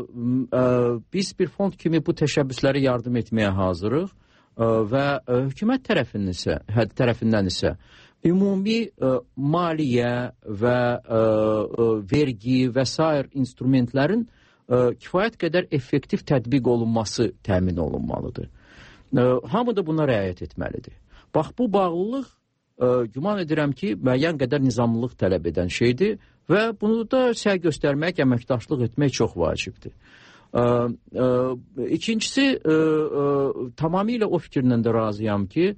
ə, biz bir fond kimi bu təşəbbüsləri yardım etməyə hazırıq ə, və ə, hökumət tərəfindən isə, tərəfindən isə ümumi ə, maliyyə və ə, ə, vergi və sair instrumentlərin ə, kifayət qədər effektiv tətbiq olunması təmin olunmalıdır. Ə, hamı da buna riayət etməlidir. Bax, bu bağlılıq ə, güman edirəm ki, müəyyən qədər nizamlılıq tələb edən şeydir və bunu da səy göstərmək, əməkdaşlıq etmək çox vacibdir. Ə, ə, ikincisi, ə, ə, tamamilə o fikirlə də razıyam ki,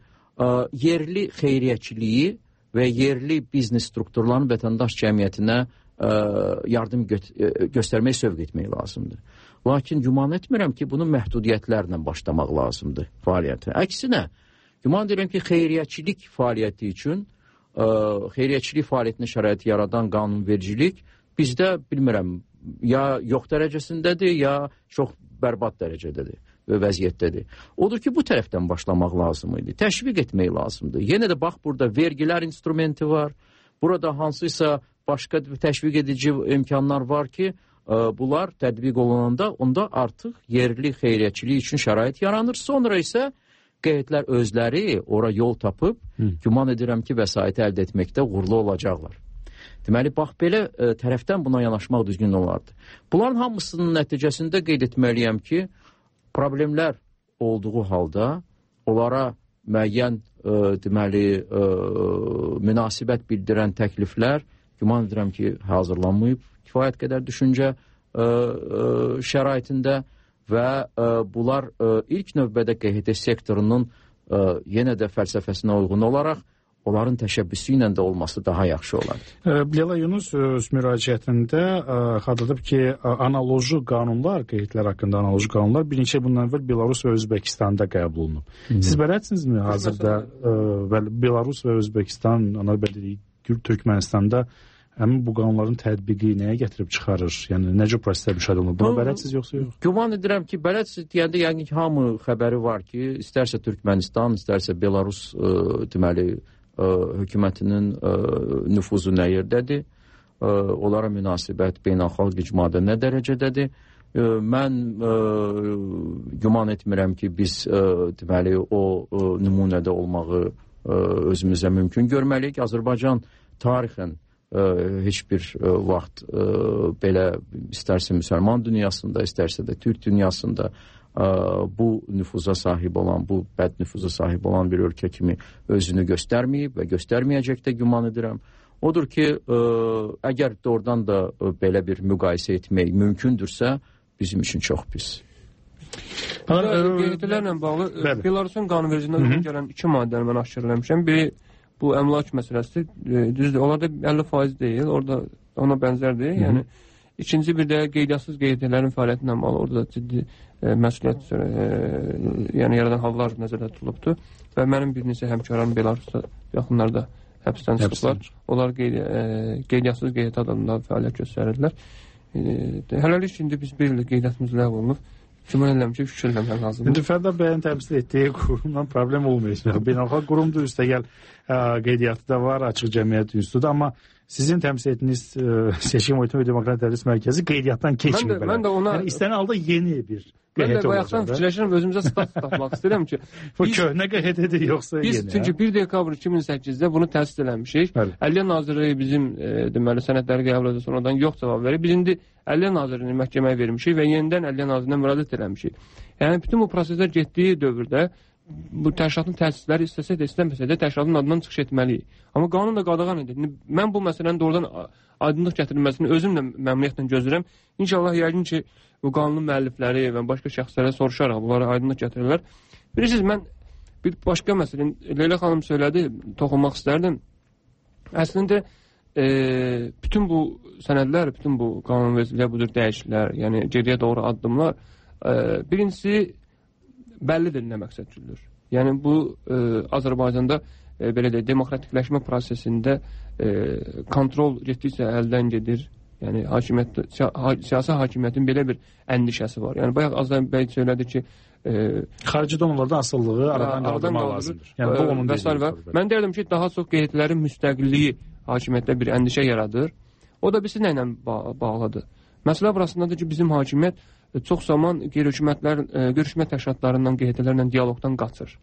yerli xeyriyyəçiliyi və yerli biznes strukturlarının vətəndaş cəmiyyətinə ə, yardım gö göstərmək, sövq etmək lazımdır. Lakin güman etmirəm ki, bunun məhdudiyyətlərlə başlamaq lazımdır fəaliyyəti. Əksinə, güman edirəm ki, xeyriyyəçilik fəaliyyəti üçün, ə, xeyriyyəçilik fəaliyyətinə şərait yaradan qanunvericilik bizdə, bilmirəm, ya yox dərəcəsindədir, ya çox bərbad dərəcədədir və vəziyyətdədir. Odur ki, bu tərəfdən başlamaq lazım idi. Təşviq etmək lazımdır. Yenə də bax, burada vergilər instrumenti var. Burada hansıysa başqa təşviq edici imkanlar var ki, bunlar tətbiq olunanda onda artıq yerli xeyriyyəçilik üçün şərait yaranır. Sonra isə qeydlər özləri ora yol tapıb, Hı. güman edirəm ki, vəsaiti əldə etməkdə uğurlu olacaqlar. Deməli, bax, belə ə, tərəfdən buna yanaşmaq düzgün olardı. Bunların hamısının nəticəsində qeyd etməliyəm ki, problemlər olduğu halda onlara müəyyən ə, deməli, ə, münasibət bildirən təkliflər güman edirəm ki, hazırlanmayıb. Kifayət qədər düşüncə ə, ə, şəraitində və ə, bunlar ə, ilk növbədə Q H T sektorunun ə, yenə də fəlsəfəsinə uyğun olaraq onların təşəbbüsü ilə də olması daha yaxşı olardı. Leyla Yunus öz müraciətində xatırladıb ki, analoji qanunlar, qeydlər haqqında analoji qanunlar bir neçə bundan əvvəl Belarus və Özbəkistanda qəbul olunub. Hı -hı. Siz bələdsinizmi hazırda ə, Belarus və Özbəkistan, Anar bəy dedik, Türkmənistanda həmin bu qanunların tətbiqi nəyə gətirib çıxarır? Yəni, necə proseslər müşahidə olunur? Buna bələdsiniz yoxsa yox? Güman edirəm ki, bələdsiniz deyəndə yəni ki, hamı xəbəri var ki, istərsə Türkmənistan, istərsə Belarus ə, deməli, Ə, hökumətinin ə, nüfuzu nə yerdədir, ə, onlara münasibət beynəlxalq icmada nə dərəcədədir. Ə, mən ə, güman etmirəm ki, biz ə, deməli, o ə, nümunədə olmağı ə, özümüzə mümkün görməliyik. Azərbaycan tarixən ə, heç bir ə, vaxt ə, belə istərsə müsəlman dünyasında, istərsə də Türk dünyasında bu nüfuza sahib olan, bu bəd nüfuza sahib olan bir ölkə kimi özünü göstərməyib və göstərməyəcək də güman edirəm. Odur ki, əgər doğrudan da belə bir müqayisə etmək mümkündürsə, bizim üçün çox pis. Qeydlərlə bağlı Belarusun qanunvericiliyindən gələn iki maddəni mən aşkarlamışam. Biri bu əmlak məsələsi, düzdür, onlar da əlli faiz deyil, orada ona bənzərdir. Yəni, ikinci bir də qeydiyyatсız qeydlərin fəaliyyəti ilə bağlı orada ciddi məsuliyyət yəni yaradan hallar nəzərdə tutulubdur. Və mənim bir neçə həmkarlarım Belarusda yaxınlarda həbsdən çıxıblar. Onlar qeydiyyatсız qeyd adında fəaliyyət göstərirdilər. Hələlik indi biz bir illik qeydiyyatımız ləğv olunub. Güman edirəm ki, fikirləmək lazımdır. İndi Fərdar bəyin təmsil etdiyi qurumla problem olmayacaq. Beynəlxalq qurumdur, üstəgəl qeydiyyatı da var, açıq cəmiyyət institutu, amma sizin təmsil etdiyiniz Seçim Oytun və Demokrat Tədris Mərkəzi qeydiyyatdan keçmir. Mən də ona... Yəni, istənən halda yeni bir Mən də bayaqdan fikirləşirəm, özümüzə stat tapmaq istəyirəm ki... Bu köhnə Q H T-dir, yoxsa yeni? Biz çünki bir dekabr iki min səkkizdə bunu təsis eləmişik. Ədliyyə Nazirliyi bizim deməli sənədləri qəbul edə sonradan yox cavab verir. Biz indi Ədliyyə Nazirliyini məhkəməyə vermişik və yenidən Ədliyyə Nazirliyinə müraciət eləmişik. Yəni bütün bu proseslər getdiyi dövrdə bu təşkilatın təsisləri istəsə də istəməsə də təşkilatın adından çıxış etməliyik. Amma qanun da qadağan edir. Mən bu məsələnin doğrudan aydınlıq gətirilməsini özüm də məmnuniyyətlə gözləyirəm. İnşallah yəqin ki, bu qanunun müəllifləri və başqa şəxslərə soruşaraq bunlara aydınlıq gətirirlər. Bilirsiniz, mən bir başqa məsələn, Leyla xanım söylədi, toxunmaq istərdim. Əslində, e, bütün bu sənədlər, bütün bu qanunvericiliyə budur dəyişikliklər, yəni geriyə doğru addımlar, e, birincisi, bəllidir nə məqsəd güdülür. Yəni, bu e, Azərbaycanda e, belə deyək, demokratikləşmə prosesində e, kontrol getdikcə əldən gedir. Yəni, hakimiyyət, siyasi hakimiyyətin belə bir əndişəsi var. Yəni, bayaq Azər bəy söylədi ki, e, xarici donanlardan asılılığı aradan qaldırmaq lazımdır. Yəni, bu onun dediyi. Mən deyirdim ki, daha çox qeydlərin müstəqilliyi hakimiyyətdə bir əndişə yaradır. O da birisi nə ilə bağlıdır? Məsələ burasındadır ki, bizim hakimiyyət çox zaman qeyri-hökumətlər, qeyri-hökumət təşkilatlarından, qeydlərlə dialoqdan qaçır.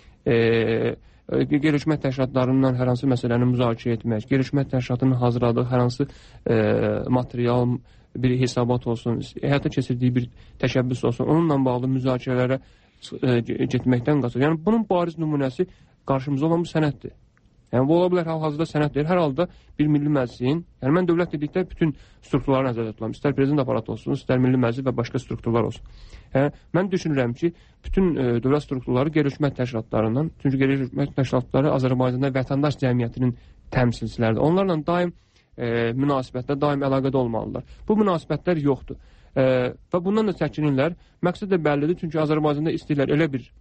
Eee qeyri-hökumət təşkilatlarından hər hansı məsələni müzakirə etmək, qeyri-hökumət təşkilatının hazırladığı hər hansı e, material, bir hesabat olsun, həyata keçirdiyi bir təşəbbüs olsun, onunla bağlı müzakirələrə e, getməkdən qaçır. Yəni, bunun bariz nümunəsi qarşımıza olan bu sənəddir. Yəni, bu ola bilər hal-hazırda sənəd deyil. Hər halda bir milli məclisin, yəni mən dövlət dedikdə bütün strukturları nəzərdə tutulam. İstər prezident aparatı olsun, istər milli məclis və başqa strukturlar olsun. Yəni, mən düşünürəm ki, bütün e, dövlət strukturları qeyri-hökumət təşkilatlarından, çünki qeyri-hökumət təşkilatları Azərbaycanda vətəndaş cəmiyyətinin təmsilçiləridir. Onlarla daim e, münasibətdə, daim əlaqədə olmalıdırlar. Bu münasibətlər yoxdur. E, və bundan da çəkinirlər. Məqsəd də bəllidir, çünki Azərbaycanda istəyirlər elə bir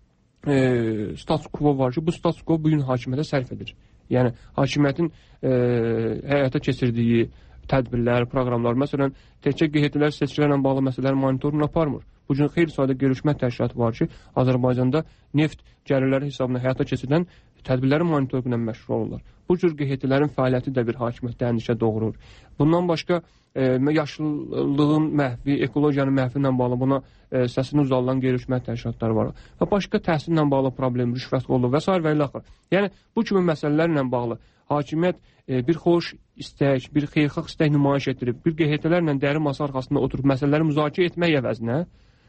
E, status quo var ki, bu status quo bugün hakimiyyətə sərf edir. Yəni, hakimiyyətin e, həyata keçirdiyi tədbirlər, proqramlar, məsələn, təkcə Q H T-lər seçkilərlə bağlı məsələlər monitorunu aparmır. Bugün xeyli sayda qeyri-hökumət təşkilatı var ki, Azərbaycanda neft gəlirləri hesabına həyata keçirilən tədbirlərin monitoringu ilə məşğul olurlar. Bu cür Q H T-lərin fəaliyyəti də bir hakimiyyətdə əndişə doğurur. Bundan başqa e, yaşıllığın məhvi, ekologiyanın məhvi ilə bağlı buna e, səsini uzadılan qeyri-hökumət təşkilatları var. Və başqa təhsillə bağlı problem, rüşvətxorluq və s. və ilə axır. Yəni, bu kimi məsələlərlə bağlı hakimiyyət e, bir xoş istək, bir xeyirxalq istək nümayiş etdirib, bir Q H T-lərlə dəri masa arxasında oturub məsələləri müzakirə etmək əvəzinə,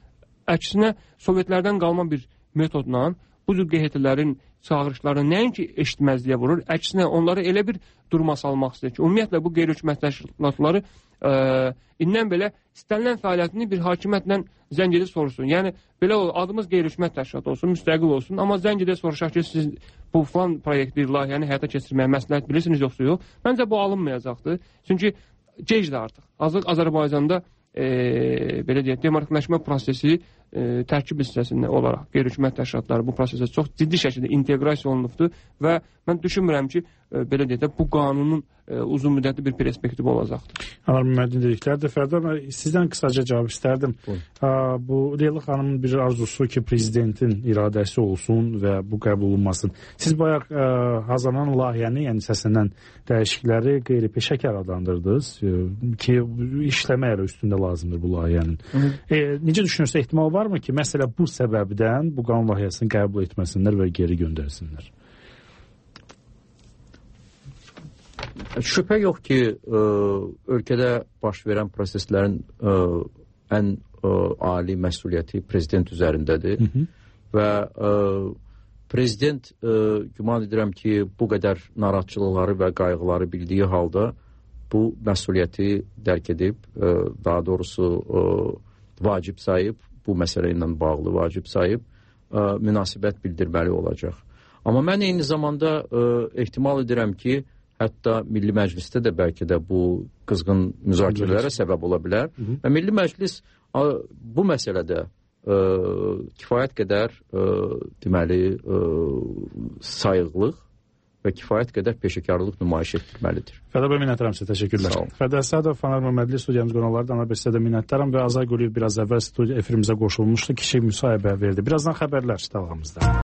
əksinə Sovetlərdən qalma bir metodla bu cür Q H T-lərin çağırışlarını nəinki eşitməzliyə vurur, əksinə onları elə bir durma salmaq istəyir ki, ümumiyyətlə bu qeyri-hökumət təşkilatları e, indən belə istənilən fəaliyyətini bir hakimiyyətlə zəng edib soruşsun. Yəni, belə olur, adımız qeyri-hökumət təşkilatı olsun, müstəqil olsun, amma zəng edib soruşaq ki, siz bu falan proyekti, layihəni həyata keçirməyə məsləhət bilirsiniz, yoxsa yox. Məncə bu alınmayacaqdır. Çünki gecdir artıq. Azıq Azərbaycanda e, belə deyək, demokratikləşmə prosesi e, tərkib hissəsində olaraq qeyri-hökumət təşkilatları bu prosesə çox ciddi şəkildə inteqrasiya olunubdur və mən düşünmürəm ki, e, belə deyək də, bu qanunun e, uzun müddətli bir perspektivi olacaqdır. Anar Müməddin dediklərdir. Fərdar, sizdən qısaca cavab istərdim. Ha, bu Leyla xanımın bir arzusu ki, prezidentin iradəsi olsun və bu qəbul olunmasın. Siz bayaq ə, hazırlanan layihəni, yəni səslənən dəyişiklikləri qeyri-peşəkar adlandırdınız e, ki, işləmə ilə üstündə lazımdır bu layihənin. E, necə düşünürsünüz, ehtimal varmı ki, məsələ bu səbəbdən bu qanun layihəsini qəbul etməsinlər və geri göndərsinlər? Şübhə yox ki, ə, ölkədə baş verən proseslərin ə, ən ə, ali məsuliyyəti prezident üzərindədir. Hı -hı. Və ə, prezident ə, güman edirəm ki, bu qədər narahatçılıqları və qayğıları bildiyi halda bu məsuliyyəti dərk edib, ə, daha doğrusu ə, vacib sayıb, bu məsələ ilə bağlı vacib sayıb, ə, münasibət bildirməli olacaq. Amma mən eyni zamanda ə, ehtimal edirəm ki, hətta Milli Məclisdə də bəlkə də bu qızğın müzakirələrə səbəb ola bilər. Hı -hı. Və Milli Məclis ə, bu məsələdə Ə, kifayət qədər ə, deməli ə, sayıqlıq və kifayət qədər peşəkarlıq nümayiş etdirməlidir. Fəda bəy, minnətdaram sizə, təşəkkürlər. Fəda Əsədov, Fanar Məmmədli studiyamız qonaqlarından ana bir sizə də minnətdaram və Azay Quliyev biraz əvvəl studiya efirimizə qoşulmuşdu, kiçik müsahibə verdi. Birazdan xəbərlər davamımızda.